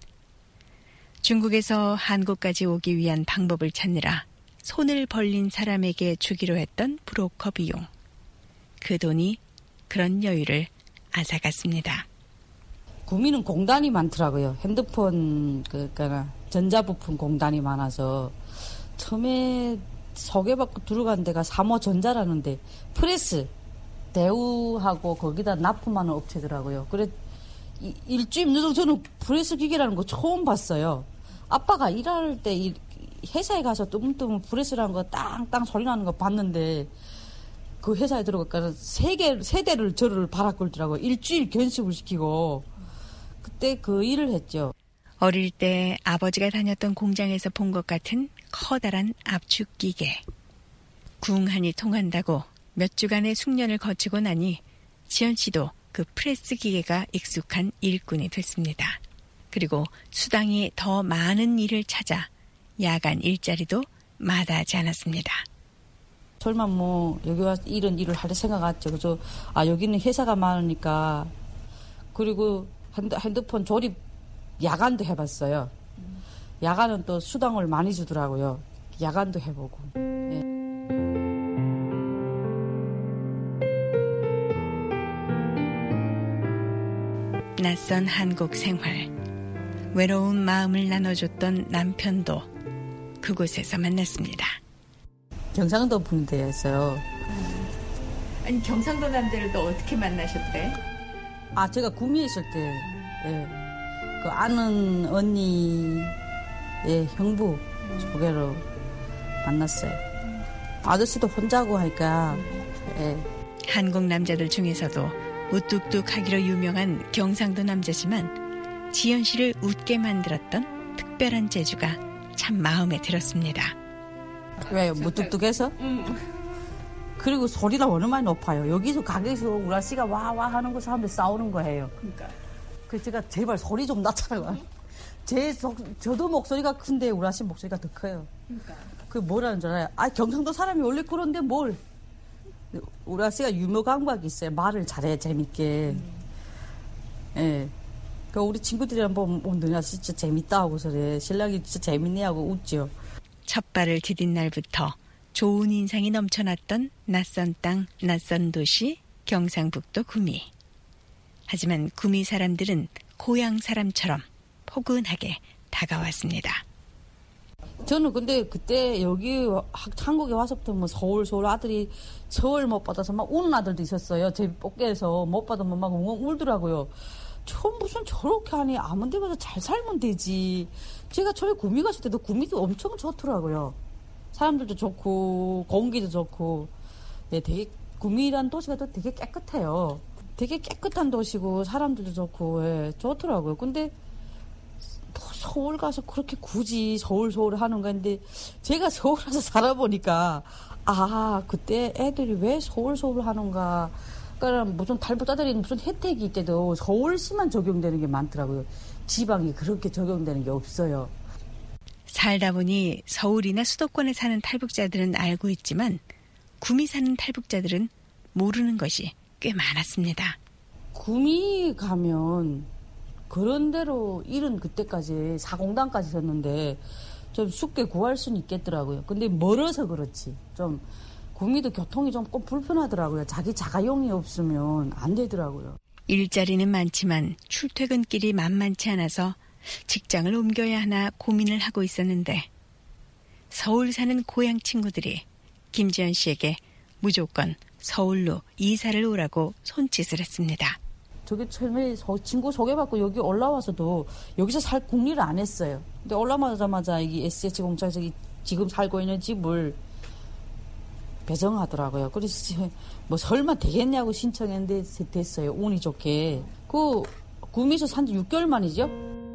중국에서 한국까지 오기 위한 방법을 찾느라 손을 벌린 사람에게 주기로 했던 브로커 비용. 그 돈이 그런 여유를 앗아갔습니다. 구미는 공단이 많더라고요. 핸드폰, 그러니까 전자부품 공단이 많아서 처음에 소개받고 들어간 데가 삼호전자라는데 프레스, 대우하고 거기다 납품하는 업체더라고요. 그래 일주일 늦어서 저는 프레스 기계라는 거 처음 봤어요. 아빠가 일할 때 회사에 가서 뚜문뚜문 프레스라는 거 땅땅 소리 나는 거 봤는데 그 회사에 들어가니까 세 개, 세 대를 저를 바라 끌더라고요. 일주일 견습을 시키고 그때 그 일을 했죠. 어릴 때 아버지가 다녔던 공장에서 본 것 같은 커다란 압축기계. 궁한이 통한다고 몇 주간의 숙련을 거치고 나니 지연 씨도 그 프레스 기계가 익숙한 일꾼이 됐습니다. 그리고 수당이 더 많은 일을 찾아 야간 일자리도 마다하지 않았습니다. 설마 뭐 여기 와서 이런 일을 할 생각했죠. 그래서 아 여기는 회사가 많으니까 그리고 핸드, 핸드폰 조립 야간도 해봤어요. 야간은 또 수당을 많이 주더라고요. 야간도 해보고. 네. 낯선 한국 생활. 외로운 마음을 나눠줬던 남편도 그곳에서 만났습니다. 경상도 분들이었어요. 아니 경상도 남자를 또 어떻게 만나셨대? 아 제가 구미에 있을 때 예, 그 아는 언니의 형부 소개로 만났어요. 아저씨도 혼자고 하니까 예. 한국 남자들 중에서도 무뚝뚝하기로 유명한 경상도 남자지만 지연 씨를 웃게 만들었던 특별한 재주가 참 마음에 들었습니다. 왜요? 무뚝뚝해서? 응. 그리고 소리가 얼마나 높아요. 여기서 가게에서 우라 씨가 와와 하는 거 사람들이 싸우는 거예요. 그러니까. 그 제가 제발 소리 좀 낮춰라. 제 소, 저도 목소리가 큰데 우라 씨 목소리가 더 커요. 그러니까. 그 뭐라는 줄 알아요? 아 경상도 사람이 원래 그런데 뭘? 우라 씨가 유머 감각이 있어요. 말을 잘해 재밌게. 음. 예. 그 우리 친구들이랑 보면 뭐, 너네 진짜 재밌다 하고 그래. 신랑이 진짜 재밌네 하고 웃죠. 첫 발을 디딘 날부터 좋은 인상이 넘쳐났던 낯선 땅, 낯선 도시, 경상북도 구미. 하지만 구미 사람들은 고향 사람처럼 포근하게 다가왔습니다. 저는 근데 그때 여기 한국에 와서부터 뭐 서울 서울 아들이 서울 못 받아서 막 우는 아들도 있었어요. 제 어깨에서 못 받으면 막 웅웅 울더라고요. 저 무슨 저렇게 하니 아무 데 가서 잘 살면 되지. 제가 처음에 구미 갔을 때도 구미도 엄청 좋더라고요. 사람들도 좋고 공기도 좋고 네, 되게 구미란 도시가 또 되게 깨끗해요. 되게 깨끗한 도시고 사람들도 좋고 예, 좋더라고요. 근데 뭐 서울 가서 그렇게 굳이 서울 서울 하는 건데 제가 서울 가서 살아보니까 아 그때 애들이 왜 서울 서울 하는가. 그러니까 무슨 탈북자들이 무슨 혜택이 있대도 서울시만 적용되는 게 많더라고요. 지방이 그렇게 적용되는 게 없어요. 살다 보니 서울이나 수도권에 사는 탈북자들은 알고 있지만 구미 사는 탈북자들은 모르는 것이 꽤 많았습니다. 구미 가면 그런 대로 일은 그때까지 사공단까지 섰는데 좀 쉽게 구할 수는 있겠더라고요. 근데 멀어서 그렇지. 좀 구미도 교통이 좀 꼭 불편하더라고요. 자기 자가용이 없으면 안 되더라고요. 일자리는 많지만 출퇴근길이 만만치 않아서 직장을 옮겨야 하나 고민을 하고 있었는데 서울 사는 고향 친구들이 김지연 씨에게 무조건 서울로 이사를 오라고 손짓을 했습니다. 저기 처음에 친구 소개받고 여기 올라와서도 여기서 살 궁리를 안 했어요. 근데 올라오자마자 이 에스에이치 공장에서 지금 살고 있는 집을 배정하더라고요. 그래서 뭐 설마 되겠냐고 신청했는데 됐어요. 운이 좋게. 그 구미에서 산 지 육 개월 만이죠.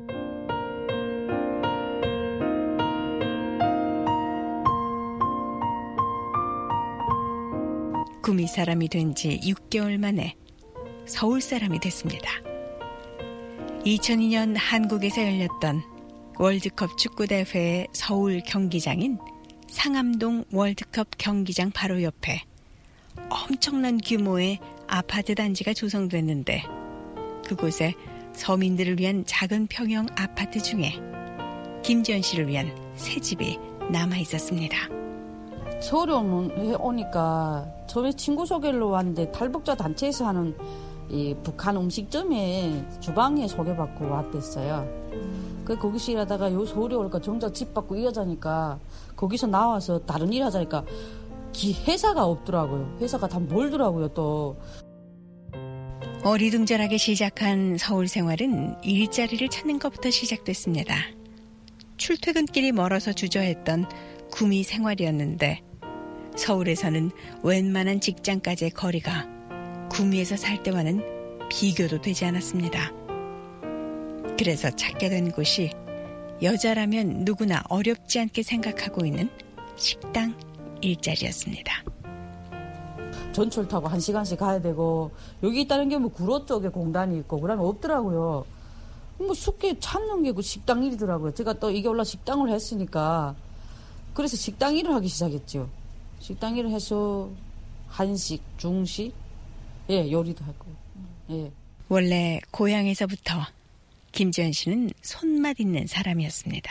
구미 사람이 된 지 육 개월 만에 서울 사람이 됐습니다. 이천이 년 한국에서 열렸던 월드컵 축구대회의 서울 경기장인 상암동 월드컵 경기장 바로 옆에 엄청난 규모의 아파트 단지가 조성됐는데 그곳에 서민들을 위한 작은 평형 아파트 중에 김지연 씨를 위한 새 집이 남아 있었습니다. 서울에 오니까 처음에 친구 소개로 왔는데 탈북자 단체에서 하는 이 북한 음식점에 주방에 소개받고 왔댔어요. 그 거기서 일하다가 요 서울에 오니까 정작 집 받고 일하자니까 거기서 나와서 다른 일 하자니까 기 회사가 없더라고요. 회사가 다 몰더라고요 또. 어리둥절하게 시작한 서울 생활은 일자리를 찾는 것부터 시작됐습니다. 출퇴근길이 멀어서 주저했던 구미 생활이었는데 서울에서는 웬만한 직장까지의 거리가 구미에서 살 때와는 비교도 되지 않았습니다. 그래서 찾게 된 곳이 여자라면 누구나 어렵지 않게 생각하고 있는 식당 일자리였습니다. 전철 타고 한 시간씩 가야 되고 여기 있다는 게 뭐 구로 쪽에 공단이 있고 그러면 없더라고요. 뭐 쉽게 찾는 게 그 식당 일이더라고요. 제가 또 이게 올라 식당을 했으니까 그래서 식당 일을 하기 시작했죠. 식당 일을 해서 한식, 중식, 예 요리도 하고. 예. 원래 고향에서부터 김지연 씨는 손맛 있는 사람이었습니다.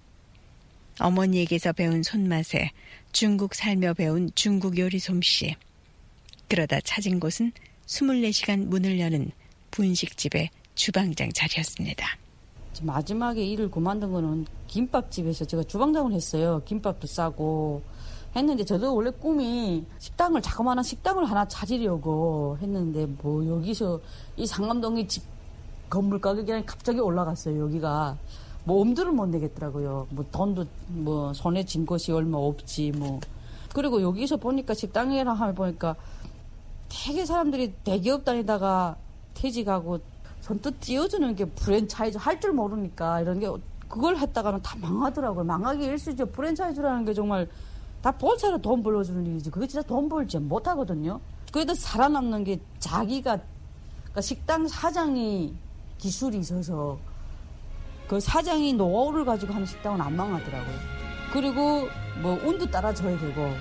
어머니에게서 배운 손맛에 중국 살며 배운 중국 요리 솜씨. 그러다 찾은 곳은 이십사 시간 문을 여는 분식집의 주방장 자리였습니다. 마지막에 일을 그만둔 거는 김밥집에서 제가 주방장을 했어요. 김밥도 싸고 했는데 저도 원래 꿈이 식당을 자그마한 식당을 하나 차리려고 했는데 뭐 여기서 이 상암동의 집 건물 가격이 갑자기 올라갔어요. 여기가 뭐 엄두를 못 내겠더라고요. 뭐 돈도 뭐 손에 쥔 것이 얼마 없지 뭐. 그리고 여기서 보니까 식당이라 하면 보니까 되게 사람들이 대기업 다니다가 퇴직하고 선뜻 띄워주는 게 프랜차이즈 할 줄 모르니까 이런 게 그걸 했다가는 다 망하더라고요. 망하기 일쑤죠. 프랜차이즈라는 게 정말 다 본사로 돈 벌어주는 일이지. 그게 진짜 돈 벌지 못하거든요. 그래도 살아남는 게 자기가 그러니까 식당 사장이 기술이 있어서 그 사장이 노하우를 가지고 하는 식당은 안 망하더라고요. 그리고 뭐 운도 따라줘야 되고.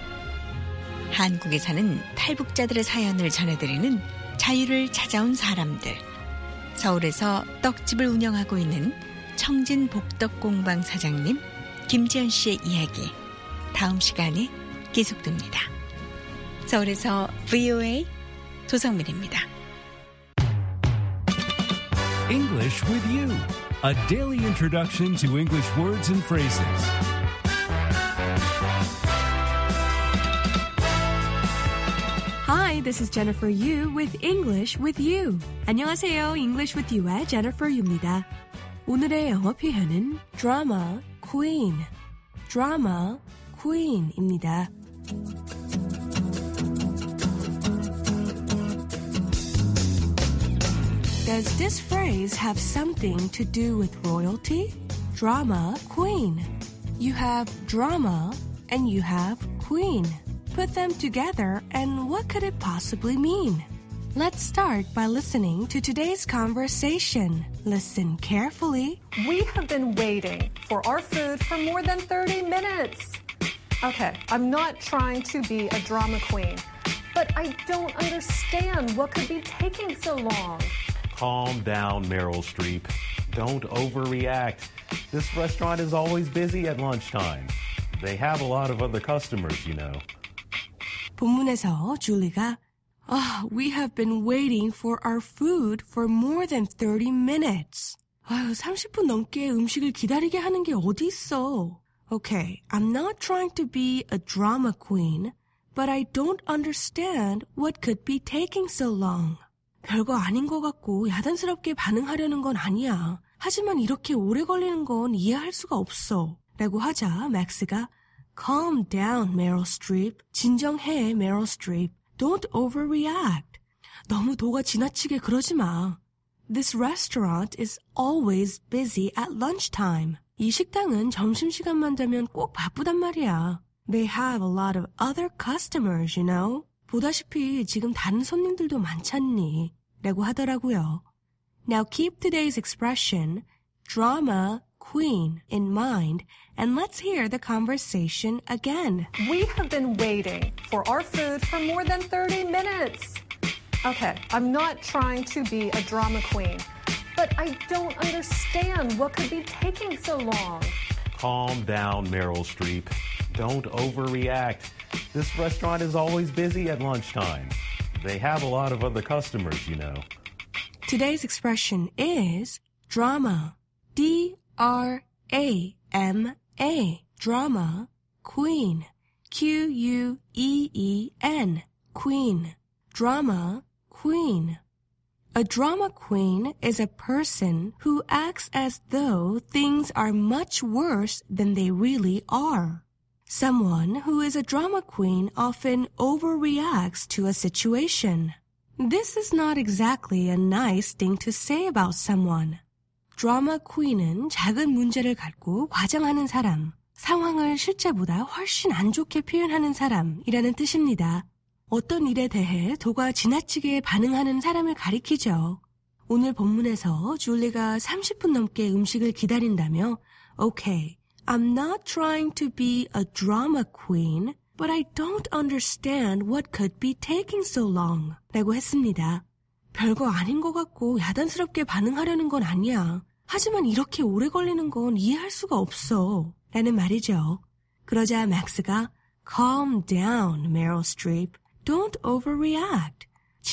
한국에 사는 탈북자들의 사연을 전해드리는 자유를 찾아온 사람들. 서울에서 떡집을 운영하고 있는 청진 복덕공방 사장님 김지연 씨의 이야기. 다음 시간에 계속됩니다. 서울에서 브이오에이 조성민입니다. English with you. A daily introduction to English words and phrases. Hi, this is Jennifer Yu with English with You. 안녕하세요. English with You의 Jennifer Yu입니다. 오늘의 영어 표현은 drama queen, drama queen입니다. Does this phrase have something to do with royalty? Drama queen. You have drama and you have queen. Put them together and what could it possibly mean? Let's start by listening to today's conversation. Listen carefully. We have been waiting for our food for more than thirty minutes. Okay, I'm not trying to be a drama queen, but I don't understand what could be taking so long. Calm down, Meryl Streep. Don't overreact. This restaurant is always busy at lunchtime. They have a lot of other customers, you know. 본문에서 줄리가 Ah, we have been waiting for our food for more than thirty minutes. 아유, 삼십 분 넘게 음식을 기다리게 하는 게 어디 있어. Okay, I'm not trying to be a drama queen, but I don't understand what could be taking so long. 별거 아닌 것 같고 야단스럽게 반응하려는 건 아니야. 하지만 이렇게 오래 걸리는 건 이해할 수가 없어. 라고 하자 맥스가 Calm down, Meryl Streep. 진정해, Meryl Streep. Don't overreact. 너무 도가 지나치게 그러지 마. This restaurant is always busy at lunchtime. 이 식당은 점심시간만 되면 꼭 바쁘단 말이야. They have a lot of other customers, you know. 보다시피 지금 다른 손님들도 많잖니. 라고 하더라고요. Now keep today's expression, drama queen, in mind, and let's hear the conversation again. We have been waiting for our food for more than thirty minutes. Okay, I'm not trying to be a drama queen, but I don't understand what could be taking so long. Calm down, Meryl Streep. Don't overreact. This restaurant is always busy at lunchtime. They have a lot of other customers, you know. Today's expression is drama. D R A M A. Drama. Queen. Q U E E N. Queen. Drama queen. A drama queen is a person who acts as though things are much worse than they really are. Someone who is a drama queen often overreacts to a situation. This is not exactly a nice thing to say about someone. 드라마 queen은 작은 문제를 갖고 과장하는 사람, 상황을 실제보다 훨씬 안 좋게 표현하는 사람이라는 뜻입니다. 어떤 일에 대해 도가 지나치게 반응하는 사람을 가리키죠. 오늘 본문에서 줄리가 삼십 분 넘게 음식을 기다린다며 Okay, I'm not trying to be a drama queen, but I don't understand what could be taking so long 라고 했습니다. 별거 아닌 것 같고 야단스럽게 반응하려는 건 아니야. 하지만 이렇게 오래 걸리는 건 이해할 수가 없어 라는 말이죠. 그러자 맥스가 Calm down, Meryl Streep. Don't overreact.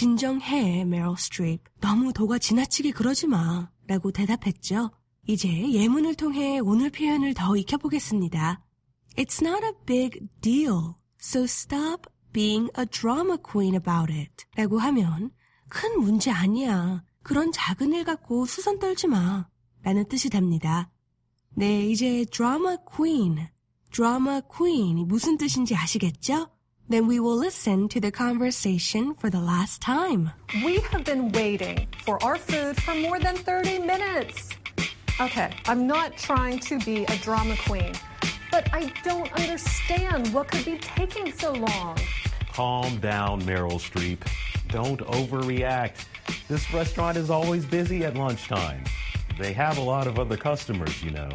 진정해, Meryl Streep. 너무 도가 지나치게 그러지 마 라고 대답했죠. 이제 예문을 통해 오늘 표현을 더 익혀보겠습니다. It's not a big deal, so stop being a drama queen about it 라고 하면 큰 문제 아니야. 그런 작은 일 갖고 수선 떨지 마 라는 뜻이 됩니다. 네, 이제 drama queen, drama queen이 무슨 뜻인지 아시겠죠? Then we will listen to the conversation for the last time. We have been waiting for our food for more than thirty minutes. Okay, I'm not trying to be a drama queen, but I don't understand what could be taking so long. Calm down, Meryl Streep. Don't overreact. This restaurant is always busy at lunchtime. They have a lot of other customers, you know.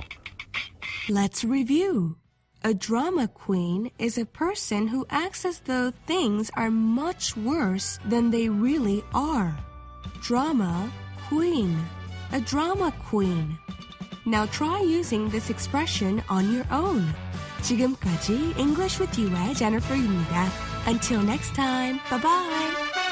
Let's review. A drama queen is a person who acts as though things are much worse than they really are. Drama queen. A drama queen. Now try using this expression on your own. 지금까지 English with You의 Jennifer입니다. Until next time, bye-bye.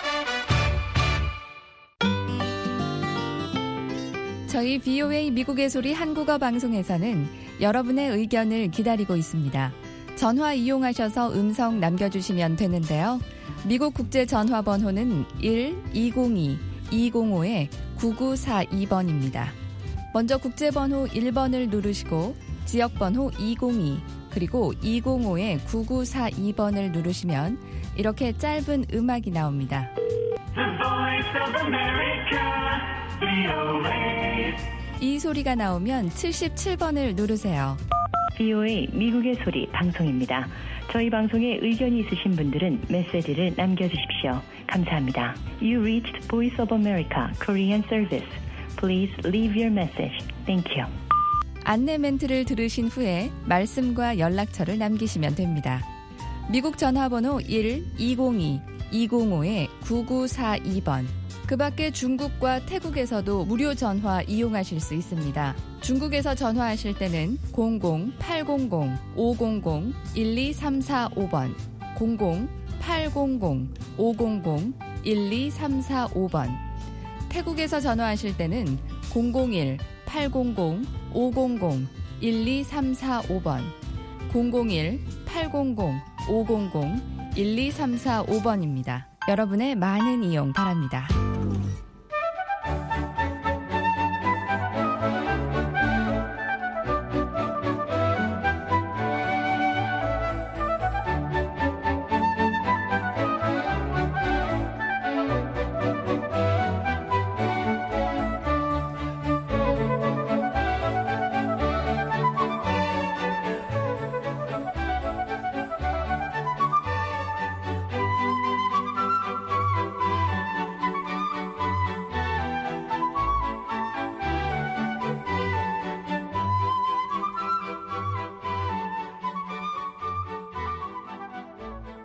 저희 브이오에이 미국의 소리 한국어 방송에서는 여러분의 의견을 기다리고 있습니다. 전화 이용하셔서 음성 남겨주시면 되는데요. 미국 국제 전화번호는 일 이공이 이공오 구구사이 번입니다. 먼저 국제번호 일 번을 누르시고 지역번호 이공이 그리고 이공오 구구사이 번을 누르시면 이렇게 짧은 음악이 나옵니다. The Voice of America, 브이오에이. 이 소리가 나오면 칠십칠 번을 누르세요. 브이오에이 미국의 소리 방송입니다. 저희 방송에 의견이 있으신 분들은 메시지를 남겨주십시오. 감사합니다. You reached Voice of America Korean Service. Please leave your message. Thank you. 안내 멘트를 들으신 후에 말씀과 연락처를 남기시면 됩니다. 미국 전화번호 일 이공이 이공오 구구사이 번. 그 밖에 중국과 태국에서도 무료 전화 이용하실 수 있습니다. 중국에서 전화하실 때는 공공 팔공공 오공공 일이삼사오 번, 공공 팔공공 오공공 일이삼사오 번. 태국에서 전화하실 때는 공공일 팔공공 오공공 일이삼사오 번, 공공일 팔공공 오공공 일이삼사오 번입니다. 여러분의 많은 이용 바랍니다.